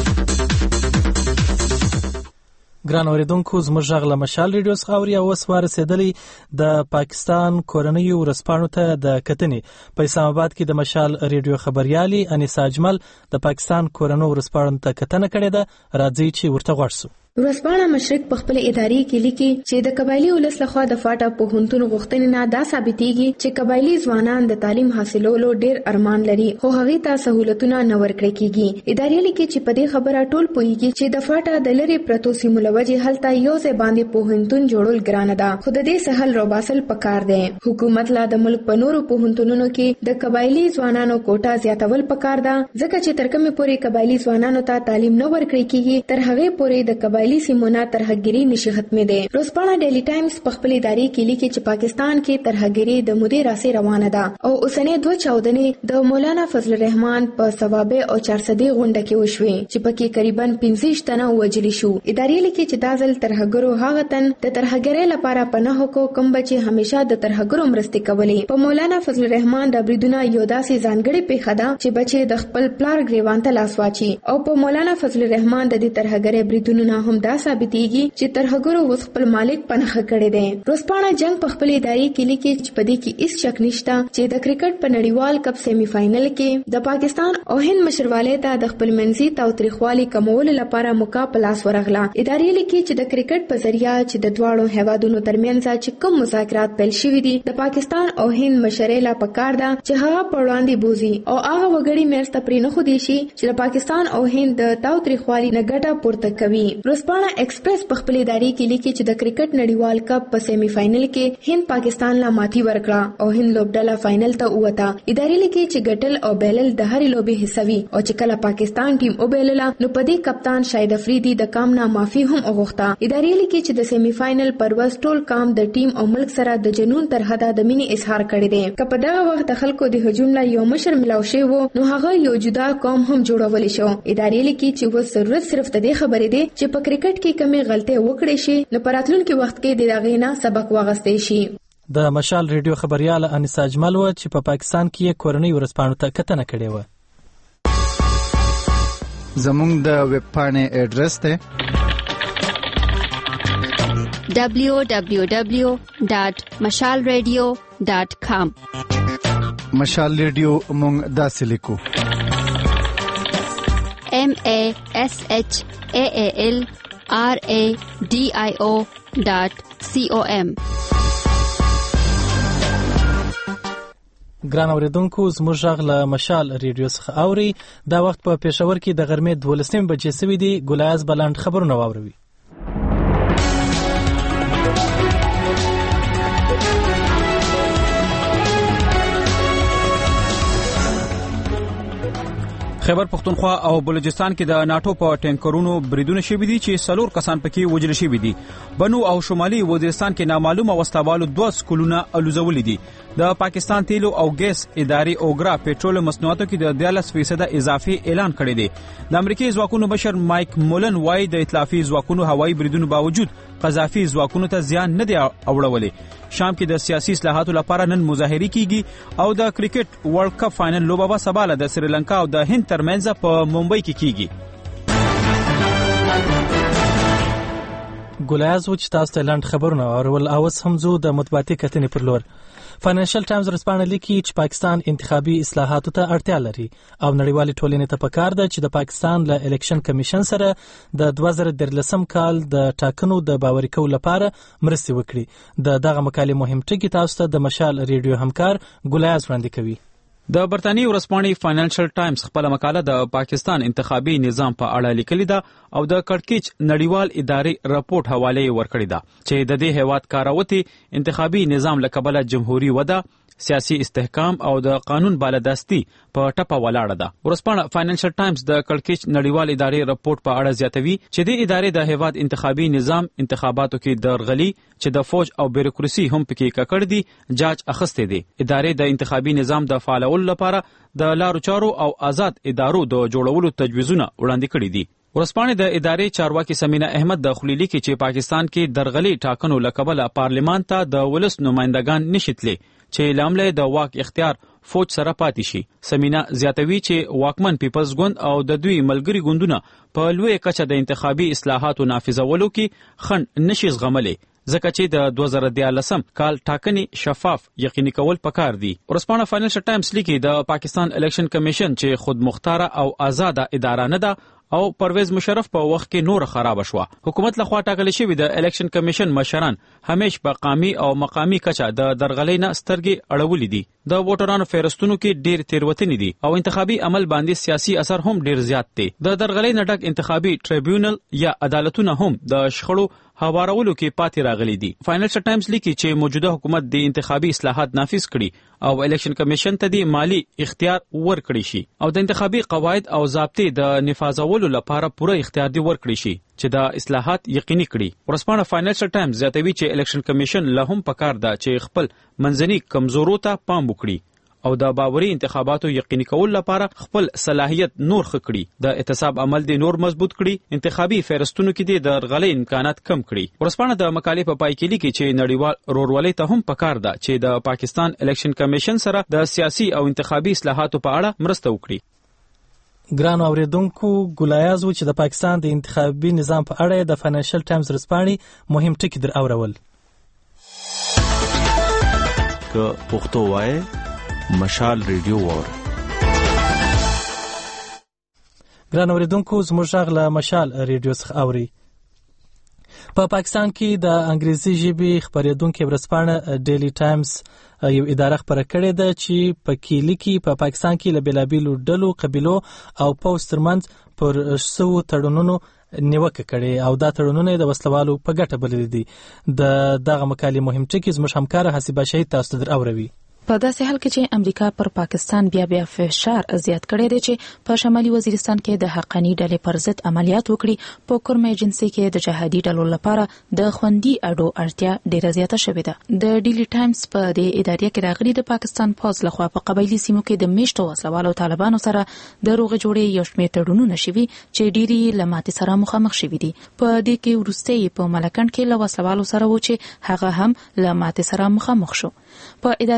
ګران اوریدونکو زموږ غږ له مشال ریډیو څخه اوري او اوس ورسېدلی د پاکستان کورنۍ ورځپاڼو ته د کتنې په اسلام آباد کې د مشال ریډیو خبريالي انیسا اجمل د پاکستان کورنۍ ورځپاڼو ته کتنه کړې ده. راځي چې ورته غوږ شو. ورځپاڼه مشرق په خپل اداري کې لیکي چې د قبایلی ولس لخوا د فاټا پوهنتون غوښتنې نه دا ثابتېږي چې قبایلی ځوانان د تعلیم حاصلولو ډېر ارمان لري خو هغه ته سہولتونه نه ورکړي کیږي. اداري لیکي چې په دې خبره ټول پوهیږي چې د فاټا د لری پرتو سیمو لوجه هلته یو ځای باندې پوهنتون جوړول ګرانه ده خو د دې سهل روباسل پکار دی. حکومت لا د ملک په نورو پوهنتونونو کې د قبایلی ځوانانو کوټه زیاتول پکار ده ځکه چې ترکمه پوري قبایلی ځوانانو ته تعلیم نه ورکړي کیږي تر هغه پوري د قبایلی سیمونه ترهګری نشي ختمې ده. ورځپاڼه ډیلی ټایمز په خپل اداري کې لیکي چې پاکستان کې ترهګری د مودې راسي روانه ده او اوسنۍ 2014 د مولانا فضل الرحمن په ثوابه او 400 غونډه کې وشوي چې پکې تقریبا 15 تنه وجل شو. اداري لیکي چې دا ځل ترهګرو هغه تن د ترهګری لپاره پناه کو کوم بچي همیشه د ترهګرو مرستې کولې. په مولانا فضل الرحمن د بریدونه یو داسې ځانګړي پیښه ده چې بچي د خپل پلار ګریوان ته لاس واچي او په مولانا فضل الرحمن د دې ترهګری بریدونه هم دا ثابتېږي چې ترهګرو اوس خپل مالک پناه کړی دی. ورځپاڼه جنگ په خپل اداري کې لیکي چې په دې کې هیڅ شک نشته چې د کرکټ په نړیوال کپ سیمی فائنل کې د پاکستان او هند مشرواله ته د خپل منځي تاوتریخوالي کمولو لپاره موقع پلاس ورغله. اداري لیکي چې د کرکټ په ذریعہ چې د دواړو هیوادونو ترمنځ چې کوم مذاکرات پیل شوي دي د پاکستان او هند مشرې لا پکار ده چې هغه په وړاندې بوزي او هغه وګړي مرسته پرې نه خو دي شي چې د پاکستان او هند د تاوتریخوالي نه ګټه پورته کوي. ورځپاڼه ایکسپریس په خپل اداري کې لیکي چې د کرکټ نړیوال کپ په سیمی فائنل کې هند پاکستان لا ماتي ورکړه او هند لوبډله فائنل ته ووته. اداري لیکي چې ګټل او بیلل د هرې لوبې حصہ وي او چې کله پاکستان ټیم او بیلله نو په دې کپتان شاهد افریدي د کام نه معافي هم وغوښته. اداري لیکي چې د سیمی فائنل پر ورځ ټول کام د ټیم او ملک سره د جنون تر حده د مینې اظهار کړی دی. که په دغه وخت د خلکو د هجوم لا یو مشر ملاو شوی وو نو هغه یو جدا قوم هم جوړول شو. اداري لیکي چې و ضرورت صرف د دې خبرې دی چې په کرکټ کې کمی غلطي وکړي شي نو په راتلونکي وخت کې د هغې نه سبق واغستې شي. د مشال ریډیو خبريال انیسا اجمل و چې په پاکستان کې کورنۍ ورځپاڼو ته کتنه کړې و. زموږ د ویب پاڼې اډرس ته www.mashalradio.com. مشال ریډیو مونږ داسې لیکو MASHAALRADIO.com. ګران اوریدونکو زموږ غږ له مشال ریډیو څخه اوري. دا وخت په پېښور کې د غرمې 12 بجې سوي دي. ګلایز بلند خبرونه واوروي. خیبر پختونخوا او بلوچستان کې د ناتو په ټینکرونو بریدونه شوي دي چې 4 کسان پکې وژل شوي دي. بنو او شمالي وزیرستان کې نامعلومه وسلوالو 2 سکولونه الوزولي دي. د پاکستان تیلو او ګیس ادارې اوګرا پېټرول مصنوعاتو کې د 13% اضافي اعلان کړی دی. د امریکای ځواکونو مشر مایک مولن وايي د ائتلافي ځواکونو هوایي بریدونو باوجود قذافي ځواکونو ته زیان نه دی اوړولې. شام کې د سیاسي اصلاحاتو لپاره نن مظاهره کیږي او د کرکټ ورلد کپ فائنل لوبه به سبا د سریلانکا او د هند ترمنځ په ممبئی کې کیږي. ګلایز و چې تاسو ته لاند خبرونه اورول او هم زو د مطبوعاتي کتنې پر لور. فاینانشل ټایمز رسپانه لیکي چې پاکستان انتخابي اصلاحاتو ته اړتیا لري او نړیوالې ټولنې ته پکار ده چې د پاکستان له الیکشن کمیشن سره د 2013 کال د ټاکنو د باوري کولو لپاره مرستې وکړي. دغه مقالې مهم ټکي تاسو ته د مشال ریډیو همکار ګلایز وړاندې کوي. د برتانیې ورځپاڼې فاینانشل ټایمز خپل مقاله د پاکستان انتخابي نظام په اړه لیکلې ده او د کړکېچ نړیوال ادارې راپورټ حواله ورکړې ده چې د دې هیواد کاروتي انتخابي نظام لکبله جمهوریت وده سیاسي استحکام او د قانون بالادستي په ټپه ولاړه ده. ورځپاڼه فاینانشل ټایمز د کړکېچ نړیوال ادارې راپورټ په اړه زیاتوي چې د ادارې د هیواد انتخابي نظام انتخاباتو کې درغلي چې د فوج او بیروکراسي هم پکې ککړ دي جاج اخسته دي. ادارې د انتخابي نظام د فعالولو لپاره د لارو چارو او آزاد ادارو د جوړولو تجویزونه وړاندې کړي دي. ورځپاڼې د ادارې چارواکي سمینا احمد د خلیلی کې چې پاکستان کې درغلي ټاکنو لکبله پارلیمان ته د ولس نمائندگان نشیتلې چې لامل د واک اختیار فوج سره پاتې شي. سمینا زیاتوي چې واکمن پیپلز ګوند او د دوی ملګری ګوندونه په لوی کچه د انتخابي اصلاحاتو نافذولو کې خنډ نشي زغملې ځکه چې د 2013 کال ټاکنې شفاف یقیني کول پکار دي. ورځپاڼه فاینانشل ټایمز لیکي د پاکستان الیکشن کمیشن چې خود مختاره او آزاده اداره نه ده او پرویز مشرف په وخت کې نور خراب شو. حکومت لخوا ټاکل شوی د الیکشن کمیشن مشران همیش په قومي او مقامی کچه د درغلۍ نه سترګې اړولې دي. د ووټرانو فهرستونو کې ډېر تیروتنې دي او انتخابي عمل باندې سیاسي اثر هم ډېر زیات دی. د درغلۍ نه ډک انتخابي ټریبیونل یا عدالتونه هم د شخړو هوارولو کې پاتې راغلي دي. فاینانشل ټایمز لیکي چې موجوده حکومت د انتخابي اصلاحات نافذ کړي او الیکشن کمیشن ته د مالی اختیار ورکړي شي او د انتخابي قواعد او ضابطې د نفاذولو لپاره پوره اختیار دی ورکړي شي چې دا اصلاحات یقیني کړي. ورځپاڼه فاینانشل ټایمز زیاتوي چې الیکشن کمیشن له هم پکار ده چې خپل منځني کمزورو ته پام وکړي او د باوري انتخاباتو یقیني کول لپاره خپل صلاحیت نور خکړي، د احتساب عمل دی نور مضبوط کړي، انتخابي فهرستونو کې د درغلۍ امکانات کم کړي. ورځپاڼه د مقالې په پای کې لیکي چې نړیوال رورولۍ ته هم پکار ده چې د پاکستان الیکشن کمیشن سره د سیاسي او انتخابي اصلاحاتو په اړه مرسته وکړي. ګران اوریدونکو، ګلایز و چې د پاکستان د انتخابي نظام په اړه د فاینانشل ټایمز ورځپاڼې مهم ټکي در اورول. که پښتو وای مشال ریډیو وور. ګران اوریدونکو، زموږ غږ له مشال ریډیو څخه اوري. په پاکستان کې د انګریزي ژبې خبرېدونکو ورځپاڼه ډیلی ټایمز یو اداره خبره کړې ده چې په کې لیکي په پاکستان کې له بیلابیلو ډلو، قبیلو او پوځ ترمنځ پر سو تړونونو نیوکه کړې او دا تړونونه د وسلوالو په ګټه بللي دي. دغه مقالې مهم ټکي زموږ همکاره حسیبه شهید تاسو ته در اوروي. په داسې حال کې چې امریکا پر پاکستان بیا فشار زیات کړی دی چې په شمالي وزیرستان کې د حقانی ډلې پر ضد عملیات وکړي، په کورم ایجنسي کې د جهادي ډلو لپاره د خوندي اډو اړتیا ډیره زیاته شوې ده. د ډیلی ټایمز په دې ادارې کې راغلي د پاکستان پوز لخوا په قبایلی سیمو کې د میشتو وسلوالو طالبانو سره د روغ جوړې یو شمېر تړونونه شوي چې ډيري لماتې سره مخامخ شوي دي. په دې کې ورسته په ملکند کې له وسلوالو سره و چې هغه هم لماتې سره مخامخ شو. په ادارې کې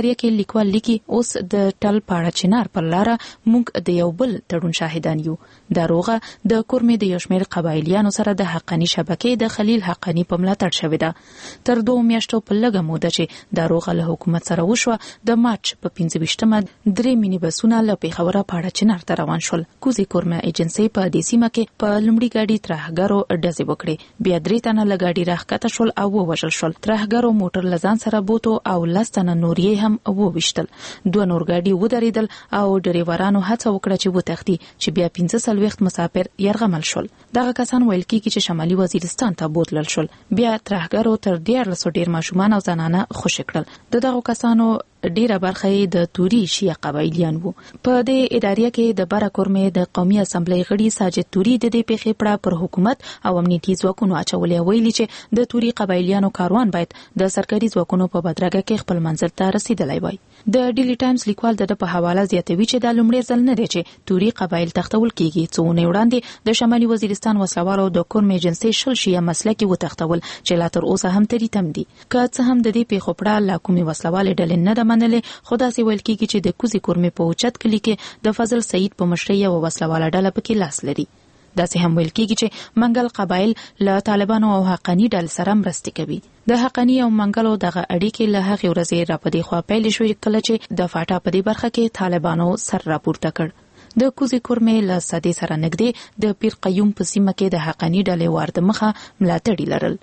لیکوال لیکي اوس د ټل پاړه چنار پر لاره موږ د یو بل تړون شاهدان یو. دا روغه د کورمې د یو شمېر قبایلیانو سره د حقانی شبکې د خلیل حقانی په ملاتړ شوې ده. تر 2 میاشتو په لږه موده چې دا روغه له حکومت سره وشوه د مارچ په 15مه 3 مینی بسونه له پیښوره پاړه چنار ته روان شول. کوزي کورمه ایجنسی په دې سیمه کې په لومړي ګاډي ترهګرو ډزې وکړې. بیا 3 تنه له ګاډي راښکته شول او ووژل شول. ترهګرو موټر لزان سره بوتو او 10 تنه نور یې هم وویشتل. 2 نور ګاډي ودرېدل او ډریورانو هڅه وکړه چې وتښتي چې بیا 15 مسافر يرغمل شول. دغه کسان ویل کیږي چې شمالي وزیرستان ته بوتلل شل. بیا ترهګرو تر 1400 ډیر ماشومان او زنانه خوشی کړل. دغه کسانو ډیره برخه د توري شیعه قبایلیان وو. په دې ادارې کې د بره کورمې د قومي اسمبلی غړي ساجد توري د دې پیښې پړه پر حکومت او امنیتي ځواکونو اچولې ویلي چې د توري قبایلیانو کاروان باید د سرکاري ځواکونو په بدرګه کې خپل منزل ته رسیدلی وای. د ډیلی ټایمز لیکوال د په حواله زیاتوي چې د لومړي ځل نه دی چې توري قبایل تختول کیږي. څو نه وړاندې د شمالي وزیرستان وسلوالو د کورمې ایجنسی شل شیعه مسلکي وتښتول چې لا تر اوسه هم تری تم دي. که څه هم د دې پیښو پړه لا کومي وسلوال ډلې نه منلې، خدا سي ویل کیږي چې د کوزي کورمې په اوچت کلی کې د فضل سعید په مشرۍ او وسلواله ډله پکې لاس لري. داسې هم ویل کیږي چې منګل قبایل له طالبانو او حقانی ډلې سره مرسته کوي. د حقانی او منګلو دغه اړیکې له هغې ورځې را پدې خوا پیل شوې کله چې د فاټا په دې برخه کې طالبانو سر راپورته کړ. د کوزي کورمې له سادې سره نږدې د پیر قیوم په سیمه کې د حقانی ډلې وارد مخه ملاتړي لرل.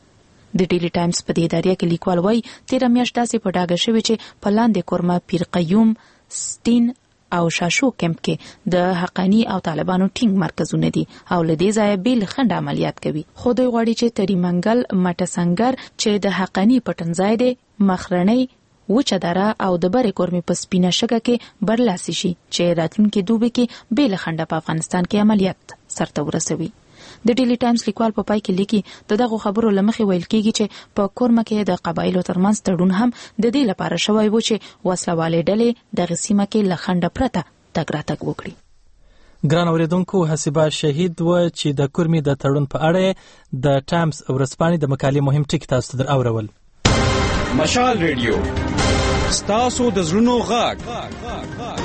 د ډیلی ټایمز په دې ادارې کې لیکوال وایي 13 میاشت داسې په ډاګه شوې چې په لاندې کورمه پیر قیوم، ستین او شاشو کمپ کې د حقانی او طالبانو ټینګ مرکزونه دي او له دې ځایه بیل خند عملیات کوي. خو دوی غواړي چې تری منګل، مټسنګر چې د حقانی پټنځای دی، مخرنۍ، وچه دره او د بره کورمې په سپینه شګه کې برلاسي شي چې راتلونکي دوبه کې بیل خند په افغانستان کې عملیات سرته ورسوي. د ډیلی ټایمز لیکوال په پای کې لیکي دغه خبرو لمخې ویل کیږي چې په کورمه کې د قبایلو ترمنځ تړون هم د دې لپاره شوی و چې وسلوالې ډلې دغه سیمه کې له خنډ پرته تګ راتګ وکړي. ګران اوریدونکو، حسیبه شهید و چې د کورمې د تړون په اړه د ټایمز ورځپاڼې د مقالې مهم ټکي تاسو ته اورول. مشال ریډیو ستاسو د زړونو غږ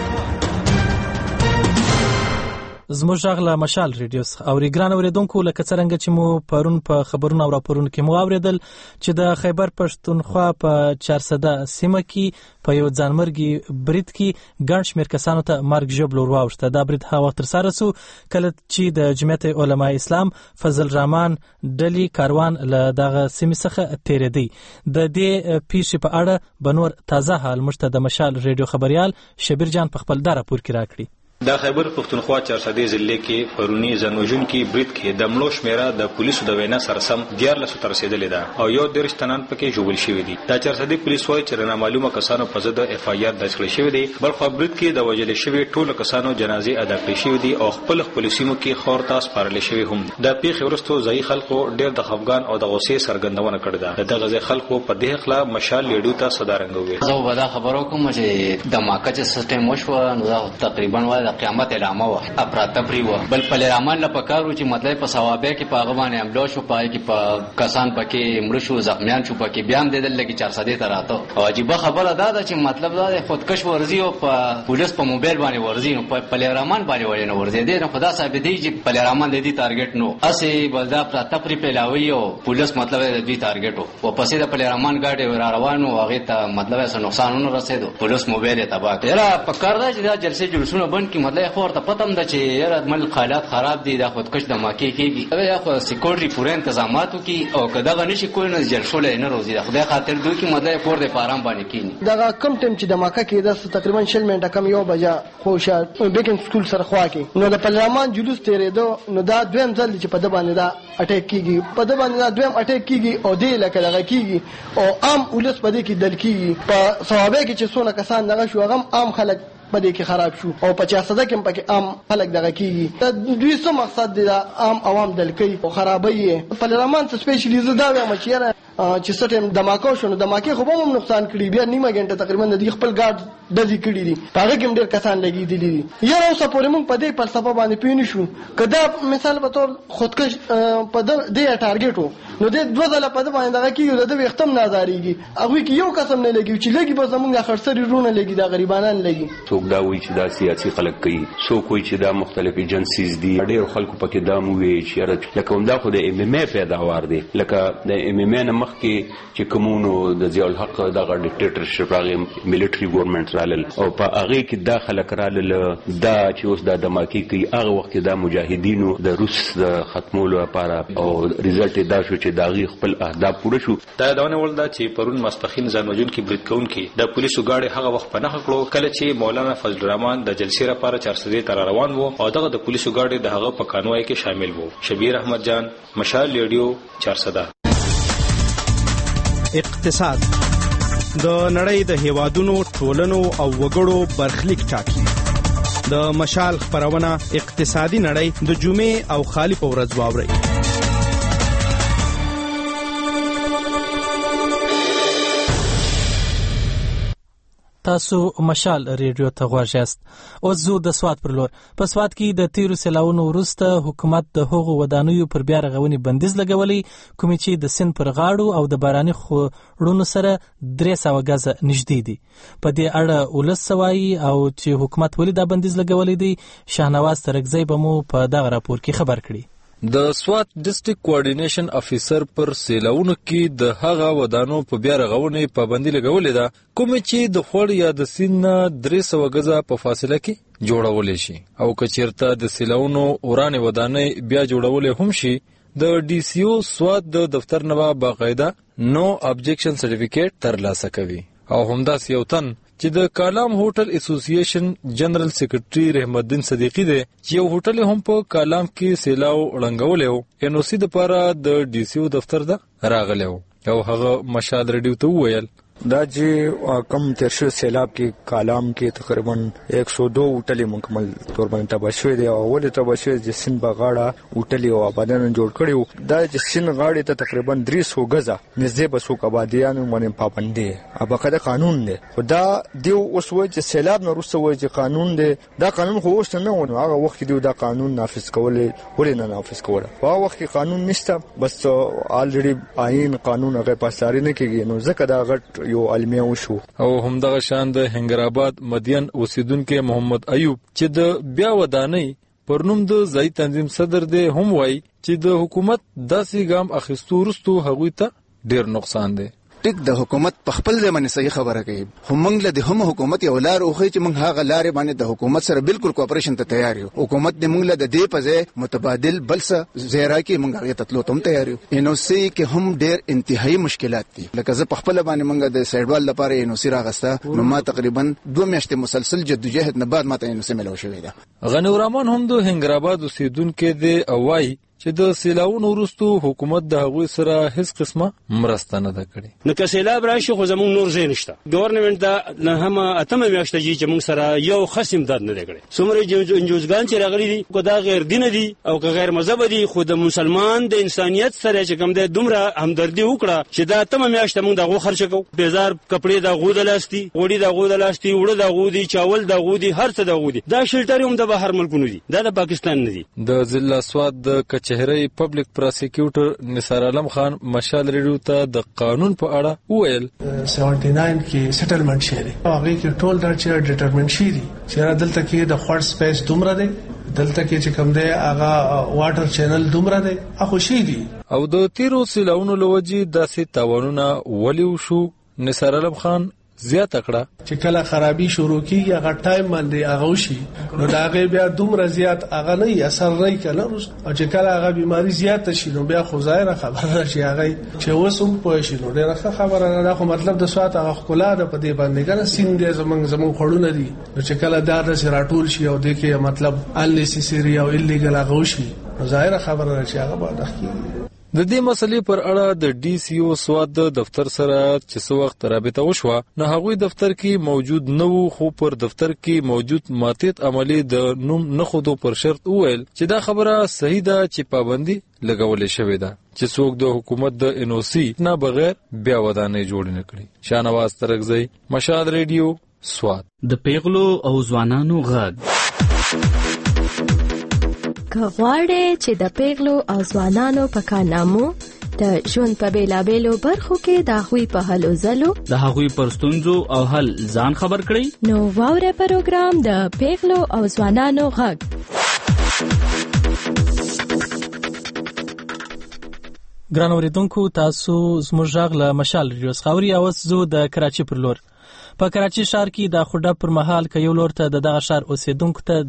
زموږ غږ له مشال ریډیو څخه او ګران اوریدونکو، لکه څرنګه چې مو پرون په خبرونو او راپورونو کې مو اوریدل چې د خیبر پښتونخوا په 400 سیمه کې په یو ځانمرګي برید کې ګڼ شمېر کسانو ته مرګ ژوبل ور واوښته. دا برید هغه وخت ترسره سو کله چې د جمعیت علماء اسلام فضل رحمان ډلې کاروان له دغه سیمې څخه تیرېدی. د دې پیښې په اړه بنور تازه حال موږ ته د مشال ریډیو خبريال شبیر جان په خپل دا راپور کې راکړي. د خیبر پښتونخوا 400 ضلع کې پرونی ځانوژن کې برید کې د مړو شمیره د پولیسو د وینا سره سم 14 تر رسیدلې ده او یو درش تنان پکې جوړل شوی دي. د 400 پولیس وايي چې نامعلومه کسانو په ضد اف آی آر درج کړی شوی دی. بل خو برید کې د وجل شوی ټول کسانو جنازې ادا کړې شوی دي او خپل سیمو کې خور تاس پارل شوی هم. د پیښې ورستو ځای خلکو ډېر د خفګان او د غوسې سرګندونه کړې ده. دغه ځای خلکو په دې خلاف مشال لیډو ته صدارنګ وي. زه ودا خبرو کوم چې د ماکه سیستم وشو نو تقریبا وای د قیامت اعلان اپراتپری و. بل پلیرامان لا پکارو چې مطلب په ثوابه کې په غوانه عملو شو پای کې په کسان پکې مړ شو، زخمیان شو، پکې بیا هم دیدل لګي 400 ته راته. او عجیب خبره ده چې مطلب دا خودکش ورزي او په پولیس په موبایل باندې ورزي نو په پلیرامان باندې وای نه ورزي دي. نو خدا صاحب دی چې پلیرامان د دې ټارګټ نو اسه بلدا پراتپری پلاوي او پولیس مطلب د دې ټارګټ او پسې د پلیرامان گاډي روانو هغه ته مطلب څه نقصانونه رسیدو. پولیس موبایل تباہ کړه. پکار دا چې دا جلسه جلوسونه بند کی مطلب خو ورته هم د چې یاره مل حالات خراب دي، د خودکش د ماکي کېږي یا خو سکیورټي پوره تنظیماتو کې او کداغه نشي کوی نه جلسه نه روزي د خدای خاطر دوی کې مطلب پور د پارام باندې کینی. دا کم ټیم چې د ماکه کې د تقریبا 6 منټه کم یو بجا خوشا بیکن سکول سره خوا کې نو د پارلمان جلوس تیرېدو نو دا دویم ځل چې په د باندې دا اٹیک کیږي، په د باندې دا دویم اٹیک کیږي او دی لکه دغه کیږي او عام ولس په دې کې دل کیږي. په ثوابه کې چې څونه کسان دغه شو هغه عام خلک بده کې خراب شو او 50 کې پکې عام خلک دغه کیږي. د دوی څه مقصد دی عام عوام دل کوي او خرابوي. پارلمان څه سپیشلی زدا وایم چې چې ستم دماکو شو نو دماکه خو به هم نقصان کړي. بیا نیمه غنټه تقریبا د خپل ګارد ډلې کړي دي هغه کې ډېر کسان لګېدلي دي یاره اوسه پورې موږ په دې فلسفه باندې پوه نه شو که دا مثال په طور خودکش په دې ټارګېټ و نو دې 2 ځله په دې باندې دغه کېږي د ده ویښته هم نه ازارېږي هغوی کې یو کس هم نه لګي چې لګي به زموږ خرڅري وروڼه لګي دا غریبانان لګي څوک دا وایي چې دا سیاسي خلک کوي څوک وایي چې دا مختلف ایجنسیز دي ډېر خلکو پکې دا وایي چې لکه همدا خو د MMA پیداوار دی لکه د MMA نه مخکې چې کومونو د ضیاء الحق دغه ډیکټیټرشپ راغی ملټري ګورنمنټ رالل او په هغې کې دا خلک رالل دا چې اوس دا دماکي کوي هغه وخت کې دا مجاهدینو د روس د ختمولو لپاره او ریزلټ دا شو چې د هغې خپل اهداف پوره شو. دا یادونه وړ ده چې پرون ماسپښین ځان وژونکي برید کوونکي د پولیسو ګاډي هغه وخت په نښه کړو کله چې مولانا فضل الرحمن د جلسې لپاره چارسدې ته روان و او دغه د پولیسو ګاډي د هغه په کانوای کې شامل و. شبیر احمد جان، مشال ریډیو، چارسده. اقتصاد د نړۍ د هیوادونو ټولنو او وګړو برخلیک ټاکي. د مشال خبرونه اقتصادي نړۍ د جمعې او خالی په ورځ واوري. تاسو مشال ریډیو ته غواړئ یاست. اوس زو د سواد پر لور. په سواد کې د تیرو سیلاونو وروسته حکومت د هغو ودانیو پر بیا رغونې بندیز لګولی کومې چې د سیند پر غاړو او د باراني خوړونو سره 300 غزه نږدې دي. په دې اړه ولس سوایي او چې حکومت ولې دا بندیز لګولی دی شاهنواز ترکزی به مو په دغه راپور کې خبر کړي. د سوات ډیسټریکټ کوارډینیشن افیسر پر سیلاونو کې د هغه ودانو په بیا رغونې پابندي لګولې ده کومې چې د خوړ یا د سیند نه 300 غزه په فاصله کې جوړولې شي او که چیرته د سیلاونو ورانې ودانې بیا جوړولې هم شي د ډي سی او سوات د دفتر نه باقاعده نو ابجیکشن سرټیفیکیټ ترلاسه کوي او همداسې یو تن چې د کالام هوټل اسوسییشن جنرال سیکریټري رحمت الدین صدیقی دی چې یو هوټل هم په کالام کې سیلاو ړنګولې و ان او سی د لپاره د ډي سی او دفتر ته راغلی و او هغه مشال ریډیو ته وویل دا چې کم تیر شو سیلاب کې کالام کې تقریبا 102 هوټلې مکمل تور باندې تباه شوې دي او ولې تباه شوې چې سیند په غاړه هوټلې او آبادیان جوړ کړي دا چې سیند غاړې ته تقریبا 300 غزه نږدې به څوک آبادیان باندې پابند دي ابقه د قانون دی خو دا دی اوس وایي چې سیلاب نه وروسته وایي چې قانون دی دا قانون خو اوس نه و هغه وخت دی دا قانون نافذ کول ولې نه نافذ کول په وخت کې قانون نشته بس الریډي آئین قانون هغه پاسداري نه کوي نو ځکه دا غټ یو علمیه وشو. او همدغه شان د هنګرآباد مدین اوسیدونکو محمد ایوب چې د بیا ودانۍ پر نوم د ځای تنظیم صدر دی هم وایي چې د حکومت داسې ګام اخیستو وروسته هغوی ته ډیر نقصان دی. ټیک د حکومت په خپل ځای باندې صحیح خبره کوي خو موږ له د هم حکومت یو لار اوخی چې موږ هغه لارې باندې د حکومت سره بالکل کوپریشن ته تیار یو حکومت دې موږ له د دې په ځای متبادل بل څه زیرا کې موږ هغه تطلو تم تیار یو انو سی کې هم ډیر انتهایی مشکلات دي لکه زه په خپل باندې موږ د سایډوال لپاره انو سی راغسته نو ما تقریبا 2 میاشتې مسلسل جدوجہد نه بعد ماته انو سی ملو شوې ده. غنی الرحمن هم د هنګرآباد اوسیدونکو دی اوای چې د سیلاونو وروسته حکومت د هغوی سره هیڅ قسمه مرسته نه ده کړې نو که سیلاب راشي خو زموږ نور ځای نشته ګورنمنت دا نه هم اتمه میاشته چې موږ سره یو خصم داد نه کړي څومره انجوزګان چې راغلي دي کو دا غیر دین دي او که غیر مذهب دي خو د مسلمان د انسانيت سره چې کوم د دومره همدردي وکړه چې دا اتمه میاشته موږ دغه خرچ کوو بازار کپڑے د غود لاستی وړي د غود لاستی وړه د غودي چاول د غودي هر څه د غودي دا شلټر هم د بهر ملکونو دي دا د پاکستان نه دي. د ضلع سواد د چهره پبلک پروسیکیوټر نثار عالم خان مشال ریډیو ته د قانون په اړه وویل 79 کې سیټلمنټ شری هغه کې ټول دا چې ډیټرمنټ شي دي چې دلته کې د خور سپیس دومره دی دلته کې چې کوم دی هغه واټر چینل دومره دی هغه شي دي او د تیرو سیلاونو لوجي داسې تاوانونه ولیو شو. نثار عالم خان زیات کړه چې کله خرابي شروع کیږي هغه ټایم باندې هغه شي نو دا هغه بیا دومره زیات هغه نه اثر نه کوي او چې کله هغه بیماری زیات شي نو بیا خو ظاهر خبره شي هغه چې وسوم پوه شي نو ډیره خبره نه خو مطلب د سوات هغه خلا د پدې باندې کنه سیند زمون خړونه دي نو چې کله دا د سراټول شي او د کې مطلب انلیسیسری او الیګل هغه شي ظاهر خبره شي هغه باندې د دې مسلې پر اړه د ډي سی او سواد د دفتر سره چې څو وخت رابطه وشوه نو هغوی دفتر کې موجود نه وو خو پر دفتر کې موجود ماتیت عملی د نوم نه خودو پر شرط وویل چې دا خبره صحیح ده چې پابندي لګولې شوې ده چې څوک د حکومت د ان او سی نه بغیر بیا ودانۍ جوړ نه کړي. شاهنواز ترکزی مشال ریډیو سواد د پیغلو او ځوانانو غږ. که غواړئ چې د پیغلو او ځوانانو په کارنامو د ژوند په بیلابیلو برخو کې د هغوی په هلو ځلو د هغوی پر ستونزو او حل ځان خبر کړئ، نو واوره پروګرام د پیغلو او ځوانانو غږ. ګران اوریدونکو، تاسو زموږ غږ له مشال ریډیو څخه اورئ. اوس زه د کراچۍ پر لور. په کراچۍ ښار کې د خوډه پر مهال که یو لور ته دغه ښار اوسیدونکو ته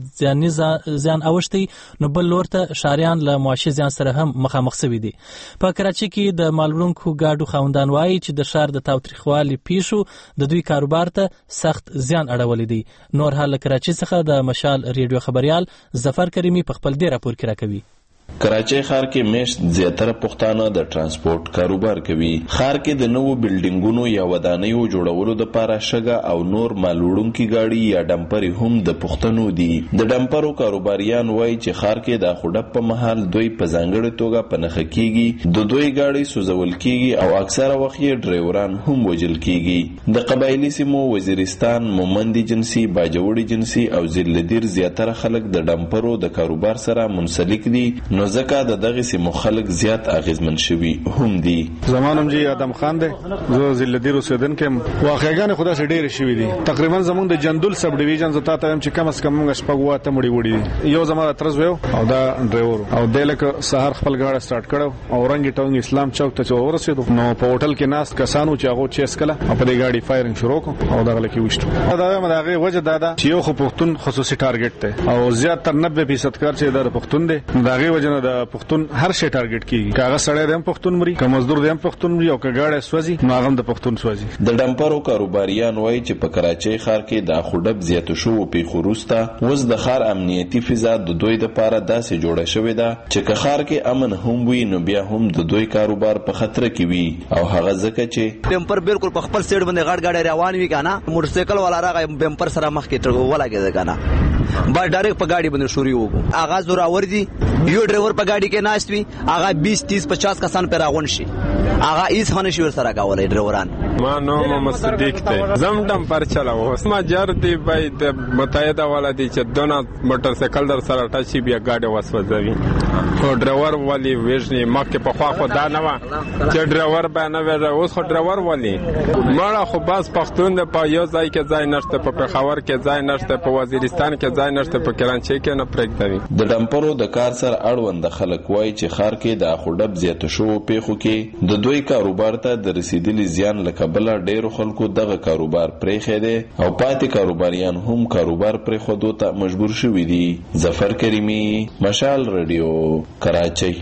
زیان اوښتی، نو بل لور ته ښاریان له معاشي زیان سره هم مخامخ شوي دي. په کراچۍ کې د مالوړونکو ګاډو خاوندان وایي چې د ښار د تاوتریخوالي پیښو د دوی کاروبار ته سخت زیان اړولی دی. نور حال له کراچۍ څخه د مشال ریډیو خبریال ظفر کریمي په خپل دې راپور کې راکوي. کراچۍ ښار کې میشت زیاتره پښتانه د ترانسپورت کاروبار کوي. ښار کې د نوو بلډینګونو یا ودانیو جوړولو لپاره شګه او نور مالوړونکي ګاډي یا ډمپرې هم د پښتنو دي. د ډمپرو کاروباریان وایي چې ښار کې د خوډه په مهال دوی په ځانګړې توګه په نښه کیږي، د دوی ګاډي سوځول کیږي او اکثره وخت یې ډرایوران هم وژل کیږي. د قبایلي سیمو وزیرستان، مومندي جنسي، باجوړي جنسي او ذلدیر زیاتره خلک د ډمپرو د کاروبار سره منسلک دي، نو ځکه د دغه سیمو خلک زیات اغیزمن شوي هم دي. زمانم جی ادم خان دی، زه ذلدیر اوسیدونکی یم. واقعګانې خو داسې ډېرې شوي دي. تقریبا زمونږ د جندول سب ډیویژن زه تا ته وایم چې کم از کم موږ شپږ واته مړي وړي دي. یو زما د ترز ویو او دا ډرایور او دی لکه سهار خپل ګاډی سټارټ کړو او رنګ ټاونګ اسلام چوک ته ورسېدو، نو په هوټل کې ناست کسانو چې هغه چیس کله په دې ګاډي فایرینګ شروع کړ او دغه لکه وشتو. دا وایم دغه وجه دا ده چې یو خو پښتون خصوصي ټارګټ دی او زیات تر 90% کار چې د پښتون دی. دغه وجه نه د پښتون هر شی ټارګټ کیږي. کاغه سړی دیم پښتون مري، که مزدور دیم پښتون مري او که ګاډی سوځي نو هغه د پښتون سوځي. د ډمپرو کاروباریان وایي چې په کراچۍ ښار کې د خوډب زیاتو شو پیښو وروسته اوس د ښار امنیتي فضا د دوی لپاره داسې جوړه شوې ده چې که ښار کې امن هم وي نو بیا هم د دوی کاروبار په خطر کې وي، او هغه ځکه چې بمپر بالکل په خپل سیټ باندې غړ غړ روان وي کنه، موټر سایکل والا راغی بمپر سره مخ کې ټرګو ولاګي کنه، با ډایرکټ په ګاډي باندې شروع وکړو. اغاز زوراور دي، یو ډرایور په ګاډي کې ناشت وي، هغه 20 30 50 کسان پر راغون شي، هغه هیڅ هنه شي ور سره کولای ډرایوران. ما نوم مصدیق ته زم ډمپر چلاو، ما جر دی باید متحده والا دي چې دونه موټر سایکل در سره ټاچي بیا ګاډي وسوځوي. او ډرایور والی وژني مکه په خوا خو دا نه و چې ډرایور به نه وژه، اوس خو ډرایور والی مړه خو بس پښتون د په یو ځای کې ځای نشته، په پېښور کې ځای نشته، په وزیرستان کې ځای نشته، په کراچۍ کې نه پرېږدوي. د ډمپرو د کار سره اړوند خلک وایي چې ښار کې د خوډب زیاتو شو پیښو کې د دوی کاروبار ته د رسیدلي زیان له کبله ډیرو خلکو دغه کاروبار پرېښی دی او پاتې کاروباریان هم کاروبار پرېښودو ته مجبور شوي دي. ظفر کریمي، مشال ریډیو، کراچۍ.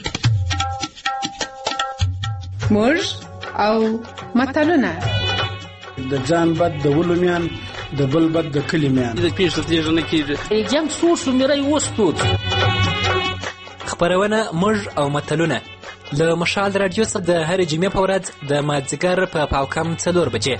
موږ او متلونه د ځان بد د ولومیان د بل بد د کلیمیان د پیښه تیژنه کیږي جنگ سور شمیرای وستود. خبرونه موږ او متلونه له مشال رادیو څخه د هر جمعې په ورځ د مازدیګر په پاوکم 4 بجې.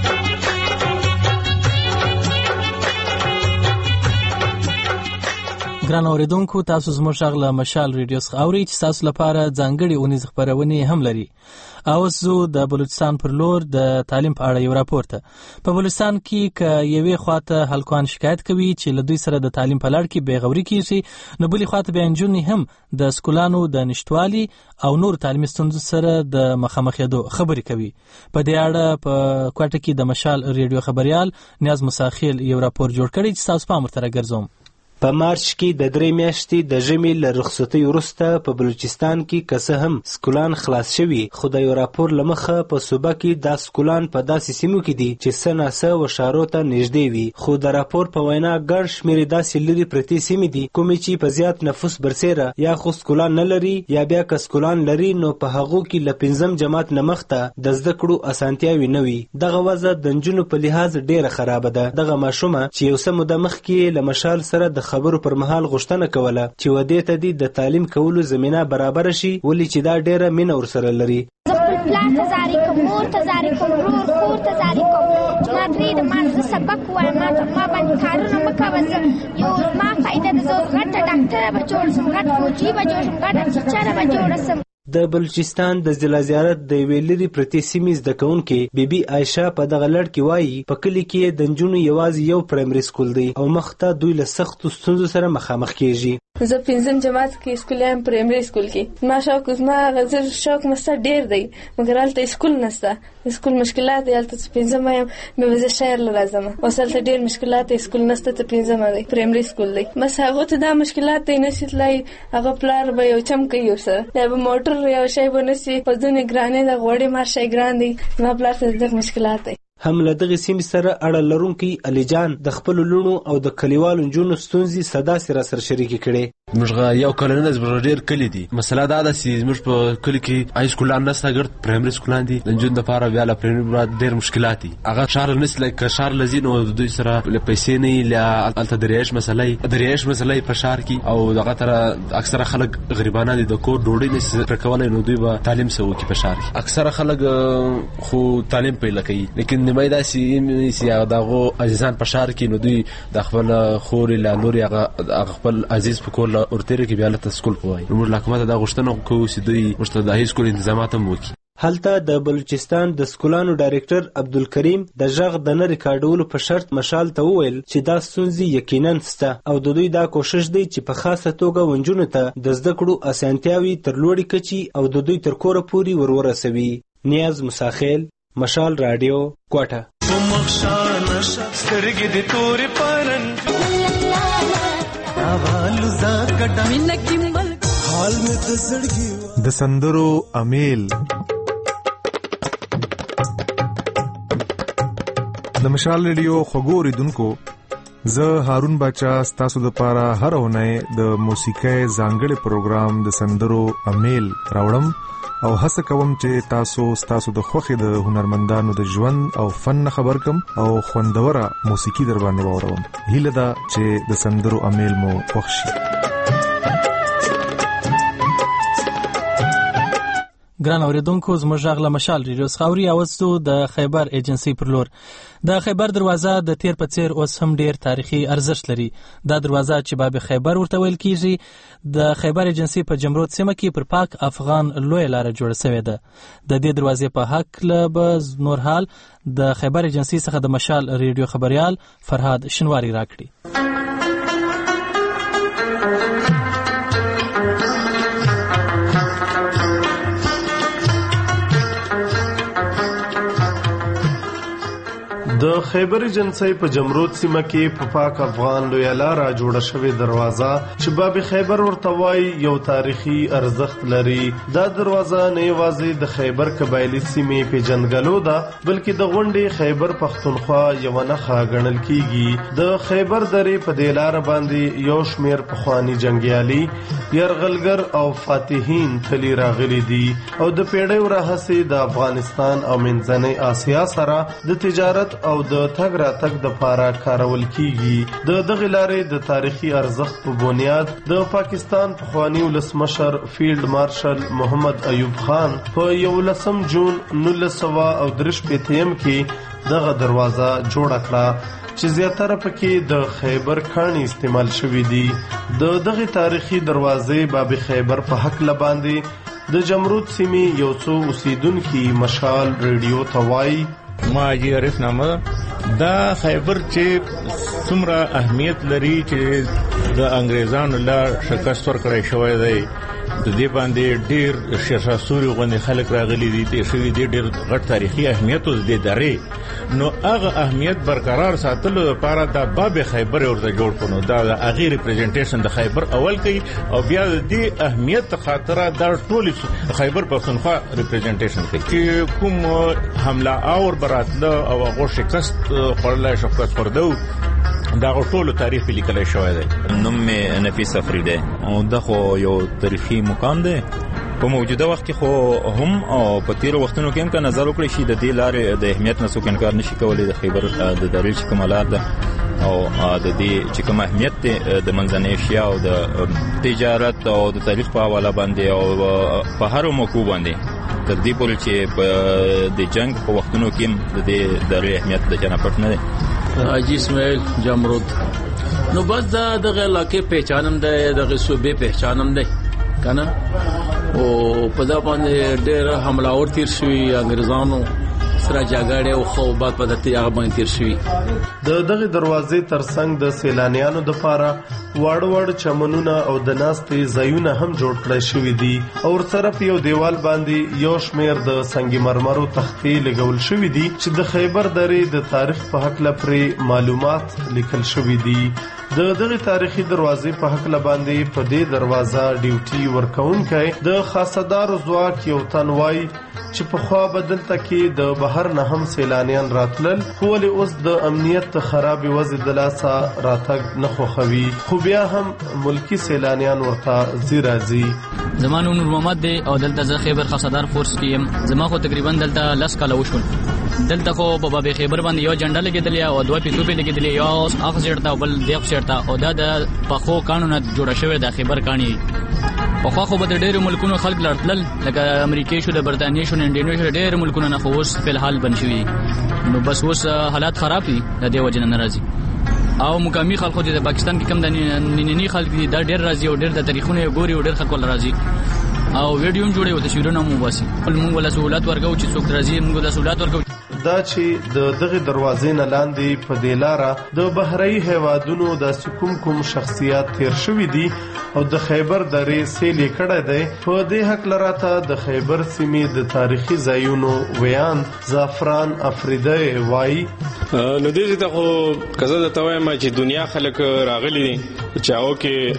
ګران اوریدونکو، تاسو زموږ غږ له مشال ریډیو څخه اورئ چې تاسو لپاره ځانګړي اونیز خبرونه هم لري. اوس زه د بلوچستان پر لور د تعلیم په اړه یو راپور ته. په بلوچستان کې که یوې خواته هلکان شکایت کوي چې له دوی سره د تعلیم په لړ کې بېغوري کیږي، نو بلې خواته بیا نجونې هم د سکولانو د نشتوالي او نور تعلیمي ستونزو سره د مخامخېدو خبرې کوي. په دې اړه په کوټه کې د مشال ریډیو خبریال نیاز مساخیل یو راپور جوړ کړی چې تاسو پام ورته راګرځوم. په مارچ کې د 3 میاشتې د ژمي له رخصتۍ وروسته په بلوچستان کې که څه هم سکولان خلاص شوي، خو د یو راپور له مخه په صوبه کې دا سکولان په داسې سیمو کې دي چې څه ناڅه وشارو ته نږدې وي. خو د راپور په وینا ګڼ شمېرې داسې لرې پرتې سیمې دي کومې چې په زیات نفوس برسېره یا خو سکولان نه لري یا بیا که سکولان لري نو په هغو کې له 5م جماعت نه مخته د زده کړو اسانتیاوې نه وي. دغه وضع د نجونو په لحاظ ډېره خرابه ده. دغه ماشومه چې یو څه موده مخکې له مشال سره د خبرو پر مهال غوښتنه کوله چې ودې ته د تعلیم کولو زمينه برابر شي، ولې چې دا ډېره مینه ورسره لري. پلان ته زاري کوم، مور ته زاري کوم، ورور خور ته زاري کوم چې ما درې د ما زه سبق وایم، ما باندې کارونه مه کوه، یو ما فایده ده، زه غټه ډاکټره به جوړ شم، غټ فوجي به جوړ شم، غټه ټیچره به جوړه شم. د بلوچستان د ضلع زیارت د یوې لرې پرتې سیمې زده کوونکې بیبي عایشه په دغه لړ کې وایي په کلي کې د نجونو یوازې یو پرایمري سکول دی او مخ ته دوی له سختو ستونزو سره مخامخ کیږي. زه 5م جماعت کې سکول یم، پرایمري سکول کې. ما شوق زما غزر شوق مسته ډیر دی مګر هلته سکول نشته. سکول مشکلات دی هلته 5م یم مې زه شهر لازم اوس هلته ډیر مشکلات دی. سکول نشته ته 5م دی، پرایمري سکول دی. بس هغه ته دا مشکلات دی نشي تلای. هغه پلار به یو چم کوي سره یا به موټر یو شی ونسی په دونه ګرانې د غوړې مارشي ګران دی. ما پلار ته د مشکلات دی. هم له دغه سیمې سره اړه لرونکي علي جان د خپل لونو او د کلیوالو نجونو ستونزې صدا سره شریکې کړي. موږ یو کلنه زموږ ډیر کلی دي. مسله دا ده چې موږ په کلی کې هاي سکولان نشته، ګرد پرایمري سکولان دي. د نجونو لپاره بیا له پرایمري ډیر مشکلات دي. هغه شهر نسل کې شهر لذین او دوی سره له پیسې نه له الته دریاش مسلې په شهر کې او دغه تر اکثره خلک غریبانه دي، د کور ډوډۍ نشي پرکولای، نو دوی به تعلیم سوي کې په شهر کې. اکثره خلک خو تعلیم پیل کوي، لیکن نیمه داسې چې دغه عزیزان په شهر کې نو دوی د خپل خور له لوري هغه خپل عزیز په کور ورتره کې بیا له سکول کوي. موږ حکومت دا غوښتنه کوو چې دوی مشته د هاي سکول تنظیمات هم وکړي. هلته د بلوچستان د سکولانو ډایرکټر عبدالکریم د ژغ د نه ریکارډولو په شرط مشال ته وویل چې دا ستونزې یقینا شته او د دوی دا کوشش دی چې په خاصه توګه ونجونو ته د زده کړو اسانتیاوي تر لوړې کچې او د دوی تر کوره پورې ورسوي. نیاز مساخیل، مشال رادیو، کوټه. د سندرو امیل د مشال ریډیو خبرو ریدونکو، زه هارون باچا ستاسو د پاره هر اونۍ د موسیقۍ ځانګړي پروګرام د سندرو امیل راوړم او هڅه کوم چې تاسو د خوښي د هنرمندانو د ژوند او فن خبر کم او خوندوره موسیقي در باندې واورم. هیله ده چې د سندرو امیل مو خوښ شي. ګران اوریدونکو، زموږ غږ له مشال ریډیو څخه اوري اوسو د خیبر ایجنسی پر لور. د خیبر دروازه د تیر په څیر اوس هم ډیر تاریخي ارزښت لري. دا دروازه چې باب خیبر ورته ویل کیږي د خیبر ایجنسی په جمرود سیمه کې پر پاک افغان لوی لار جوړه شوې ده. د دې دروازې په حق له نور حال د خیبر ایجنسی څخه د مشال ریډیو خبريال فرهاد شنواری راکړي. د خیبر ایجنسی په جمرود سیمه کې په پاک افغان لوی لار جوړه شوې دروازه چې باب خیبر ورته وایي یو تاریخي ارزښت لري. دا دروازه نه یوازې د خیبر قبایلی سیمې پیژندګلو ده بلکې د غونډې خیبر پښتونخوا یو نښه ګڼل کیږي. د خیبر درې په دې لار باندې یو شمیر پخوانی جنگیالي، یرغلګر او فاتحین تلی راغلي دي او د پیړیو راهیسې د افغانستان او منځنۍ آسیا سره د تجارت او د تګ راتګ د پاره کارول کیږي. د دغه لارې د تاریخي ارزښت په بنیاد د پاکستان پخوانی ولسمشر فیلډ مارشل محمد ایوب خان په 11 جون 1933 کې دغه دروازه جوړه کړه چې زیاتره پکې د خیبر کاڼي استعمال شوی دي. د دغه تاریخي دروازې باب خیبر په حق لباندې د جمرود سیمې یو څو اوسیدونکو مشال ریډیو توای. ما جی عارف نامه دا خیبر چې څومره اهمیت لري چې د انګریزانو لا شکست ورکړی شوی دی. د دې باندې ډیر شرشاسوري غونې خلک راغلي دي. د شوی ډیر غټ تاریخي اهمیت او د درې نو هغه اهمیت برقرار ساتلو لپاره د باب خیبر ورته جوړ کړو. دا د اغیر ریپرزنټیشن د خیبر اول کوي او بیا د دې اهمیت خاطره د ټول خیبر پښتونخوا ریپرزنټیشن کوي چې کوم حمله اور براتله او هغه شکست خورلای شکست خوردو دا ټول تاریخ په لیکل شوی دی. نوم مې نفیس افریدی او دا خو یو تاریخي مقام دی. په موجوده وخت کې خو هم او په تیرو وختونو کې هم که نظر وکړي شي د دې لارې د اهمیت نه څوک انکار نشي کولی. د خیبر د درې چې کومه لار ده او د دې چې کوم اهمیت دی د منځنۍ اشیا او د تجارت او د تاریخ په حواله باندې او په هر موقع باندې تر دې پورې چې په د جنگ په وختونو کې هم د دې درې اهمیت د جنا پټ نه دی. حاجی اسماعیل جمرود نو بس دا دغه علاقې پہچانم ده، دغه صوبې پہچانم ده کنه. او په دا باندې ډېر حمله اور تیر شوي انګریزانو سره جګړه او خو بعد په دته هغه باندې تیر شوي. د دغه دروازې ترڅنګ د سیلانیانو لپاره وړ چمنونه او د ناستې ځایونه هم جوړ کړای شوي دي او ورسره په یو دیوال باندې یو شمیر د سنگ مرمرو تختې لګول شوي دي چې د خیبر درې د تاریخ په هکله پرې معلومات لیکل شوي دي. د دغه تاریخي دروازې په هکله باندې په دې دروازه ډیوټي ورکوونکی د خاصدارو ځواک یو تن وایي چې په خوا بدلته کې د بهر نه هم سیلانیان راتلل خو ولې اوس د امنیت خراب وضع د لاسه راتګ نه خوښوي خو بیا هم ملکی سیلانیان ورته ځي راځي. زما نوم نور محمد دی او دلته زه خیبر خاصدار فورس کې یم. زما خو تقریبا دلته 10 کاله وشول. دلته خو په باب خیبر باندې یو جنډه لګېدلې او دوه پیسې لګېدلې یو اخ زیړتا بل دیخ زیړتا او دا د پخو قانون جوړه شوی د خیبر کانی په خو به د ډېرو ملکونو خلک لړتل لکه امریکای شو د برتانیې شو انډونیشیا ډېر ملکونو نه خو اوس په الحال بن شوي نو بس اوس حالات خراب دي د دې وجه نه ناراضي او مقامي خلکو د پاکستان کې کم د نننی خلک دي دا ډېر راضي او ډېر د تاریخونو ګوري او ډېر خلک ول راضي او ویډیو هم جوړي او تصویرونه مو باسي. موږ ولا سہولت ورکو چې څوک راضي موږ د سہولت ورکو. دا چې د دغه دروازې نه لاندې په دې لاره د بهري هیوادونو د کوم شخصیات تیر شوي دي او د خیبر درې سیل کړه دی. په دې حق لراته د خیبر سیمې د تاریخي ځایونو ویان زعفران افریدی وای نو دې ته خو کزه د توای ما چې دنیا خلک راغلي دي چاو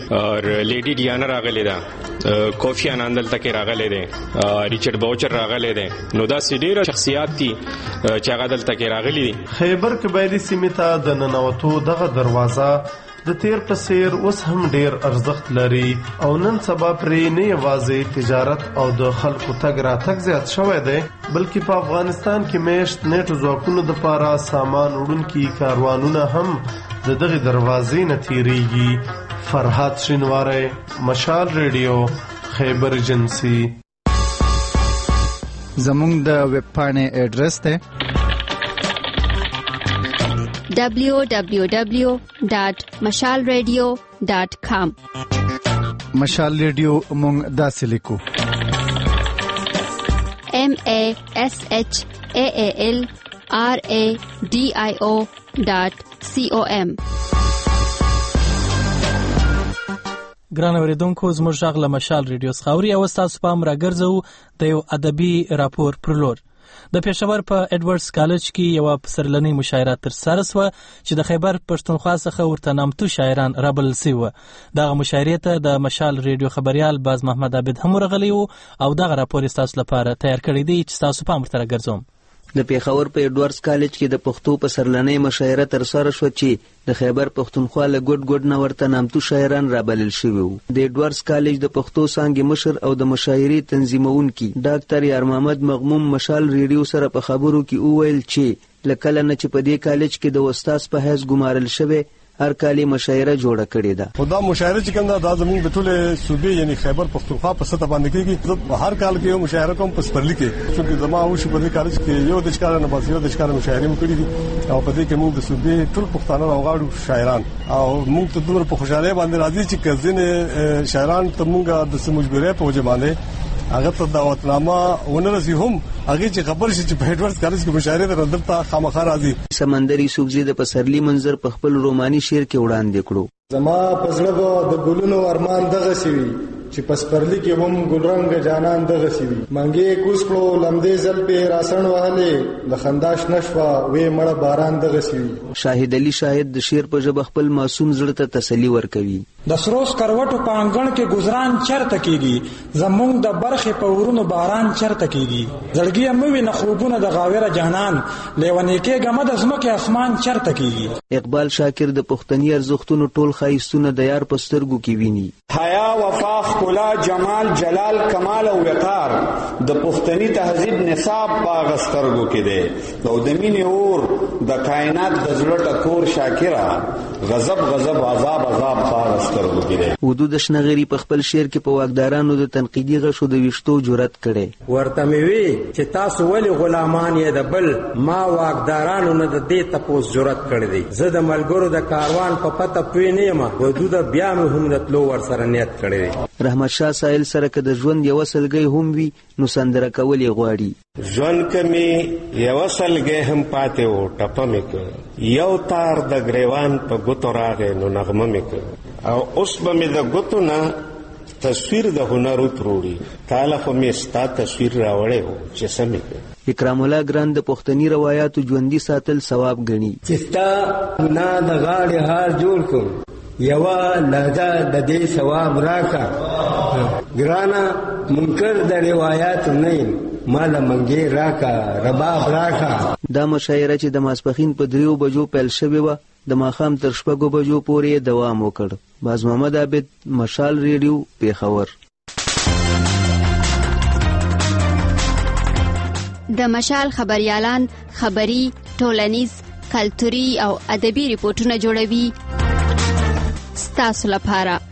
کې لیډي ډیانا راغلي ده کوفی انان دلته کې راغلي دي ریچارډ باوچر راغلي دي نو دا سیډیر شخصیات دي چې هغه دلته کې راغلي دي. خیبر قبایلی سیمې ته د ننوتو دغه دروازه د تیر په څیر اوس هم ډیر ارزښت لري او نن سبا پرې نه یوازې تجارت او د خلکو تګ راتګ زیات شوی دی بلکې په افغانستان کې میشت نیټ ځواکونو دپاره سامان وړونکي کاروانونه هم د دغه دروازې نه تیریږي. فرهاد شینواری، مشال ریډیو، خیبر ایجنسی. زمونږ د ویب پاڼې ایډرس دی www.mashalradio.com. مشال ریډیو مونږ داسې لیکو MASHALRADIO.com. ګران اوریدونکو زموږ غږ له مشال ریډیو څخه اوري او تاسو پام راګرځو د یو ادبي راپور پر لور. د پېښور په ایډورډز کالج کې یو پسرلنۍ مشاعره ترسره شوه چې د خیبر پښتونخوا څخه ورته نامتو شاعران رابلل شوي. دغه مشاعرې ته د مشال ریډیو خبريال باز محمد عابد هم ورغلی او دغه راپور تاسو لپاره تیار کړی دی چې تاسو پام ورته راګرځوم. د پېښور په ایډورډز کالج کې د پښتو پسرلنۍ مشاعره ترسره شوه چې د خیبر پښتونخوا له ګډ نه ورته نامتو شاعران رابلل شوي وو. د ایډورډز کالج د پښتو څانګې مشر او د مشاعرې تنظیمونکي ډاکټر یار محمد مغموم مشال ریډیو سره په خبرو کې وویل چې لکه نه چې په دې کالج کې د استاد په حیث ګمارل شوی هر کالی مشاعره جوړه کړې ده. خدا مشاعره چې کوم دا زموږ د ټوله صوبې یعنی خیبر پښتونخوا په سطح باندې کېږي. هر کال کې یو مشاعره کوم په سپرلی کې چې زما او شو په دې کالج کې یو د ښکار نه بس یو د ښکار مشاعره مو کړې دي او په دې کې موږ د صوبې ټول پښتانه راغړو شاعران او موږ ته دومره په خوشاله باندې راځي چې کزنه شاعران ته موږ د سمجبرۍ په وجه باندې هغه ته دعوتنامه ونرسي هم هغه چې خبر شي چې په ایډورډز کالج کې مشاعره درته خامخا راځي. سمندري سوبزي د پسرلی منظر په خپل روماني شعر کې وړاندې کړو. زما پزړه د ګلونو ارمان دغه سوي چې پسپرلی کې هم ګلرنګ جانان دغه سوي منګي کوس کړو لمدې زل په راسن وهلې د خنداش نشوا وې مړه باران دغه سوي. شاهد علي شاهد د شعر په ژبه خپل معصوم زړه ته تسلی ورکوي. د سروس کروټو په انګړ کې گزاران چرته کیږي زمونږ د برخې په ورونو باران چرته کیږي زړګي مې نه خوبونه د غاوره جهان لیونی کې ګمد ازمکه اسمان چرته کیږي. اقبال شاکر د پښتني ارزښتونو ټول خایستونه د یار په سترګو کې ویني. حیا وفا خلا جمال جلال کمال او وقار د پښتني تهذیب نصاب باغ سترګو کې دی او د مینې اور د کائنات د زړه ټکور شاکرا غضب غضب عذاب عذاب باغ سترګو کې دی. ودود شنغری په خپل شعر کې په واکدارانو د تنقیدي غشو د ویشتو جرأت کړي. ورته مې وی چې تاسو ولې غلامان یې د بل، ما واکدارانو نه د دې تپوس جرأت کړی دی. زه د ملګرو د کاروان په پته پوی نه یم، ودود بیا مې هم د تلو ورسره نیت کړی دی. رحمت شاه سایل سره که د ژوند یو سلګۍ هم وي نو سندره کول یې غواړي. ژوند کې مې یو سلګۍ هم پاتې و، ټپه مې کړ، یو تار د ګریوان په ګوتو راغی نو نغمه مې کړ، او اوس به مې د ګوتو نه تصویر د هنر وتروړي، تاله خو مې ستا تصویر راوړی و چې څه مې کړ. اکرام الله ګران د پښتني روایاتو ژوندي ساتل ثواب ګڼي. چې ستا نه د غاړې هار جوړ کړم، یوه لحظه د دې ثواب راکا ګرانه، منکر د روایاتو نه یم، مالا منګې راکا، رباب راکا. دا مشاعره چې د ماسپښین په 3 بجو پیل شوې وه د ماښام تر 6 بجو پورې دوام وکړ. باز محمد عابد، مشال ریډیو، پیښور. د مشال خبريالان خبري، ټولنیز، کلتوري او ادبي ریپورتونه جوړوي ستاسو لپاره.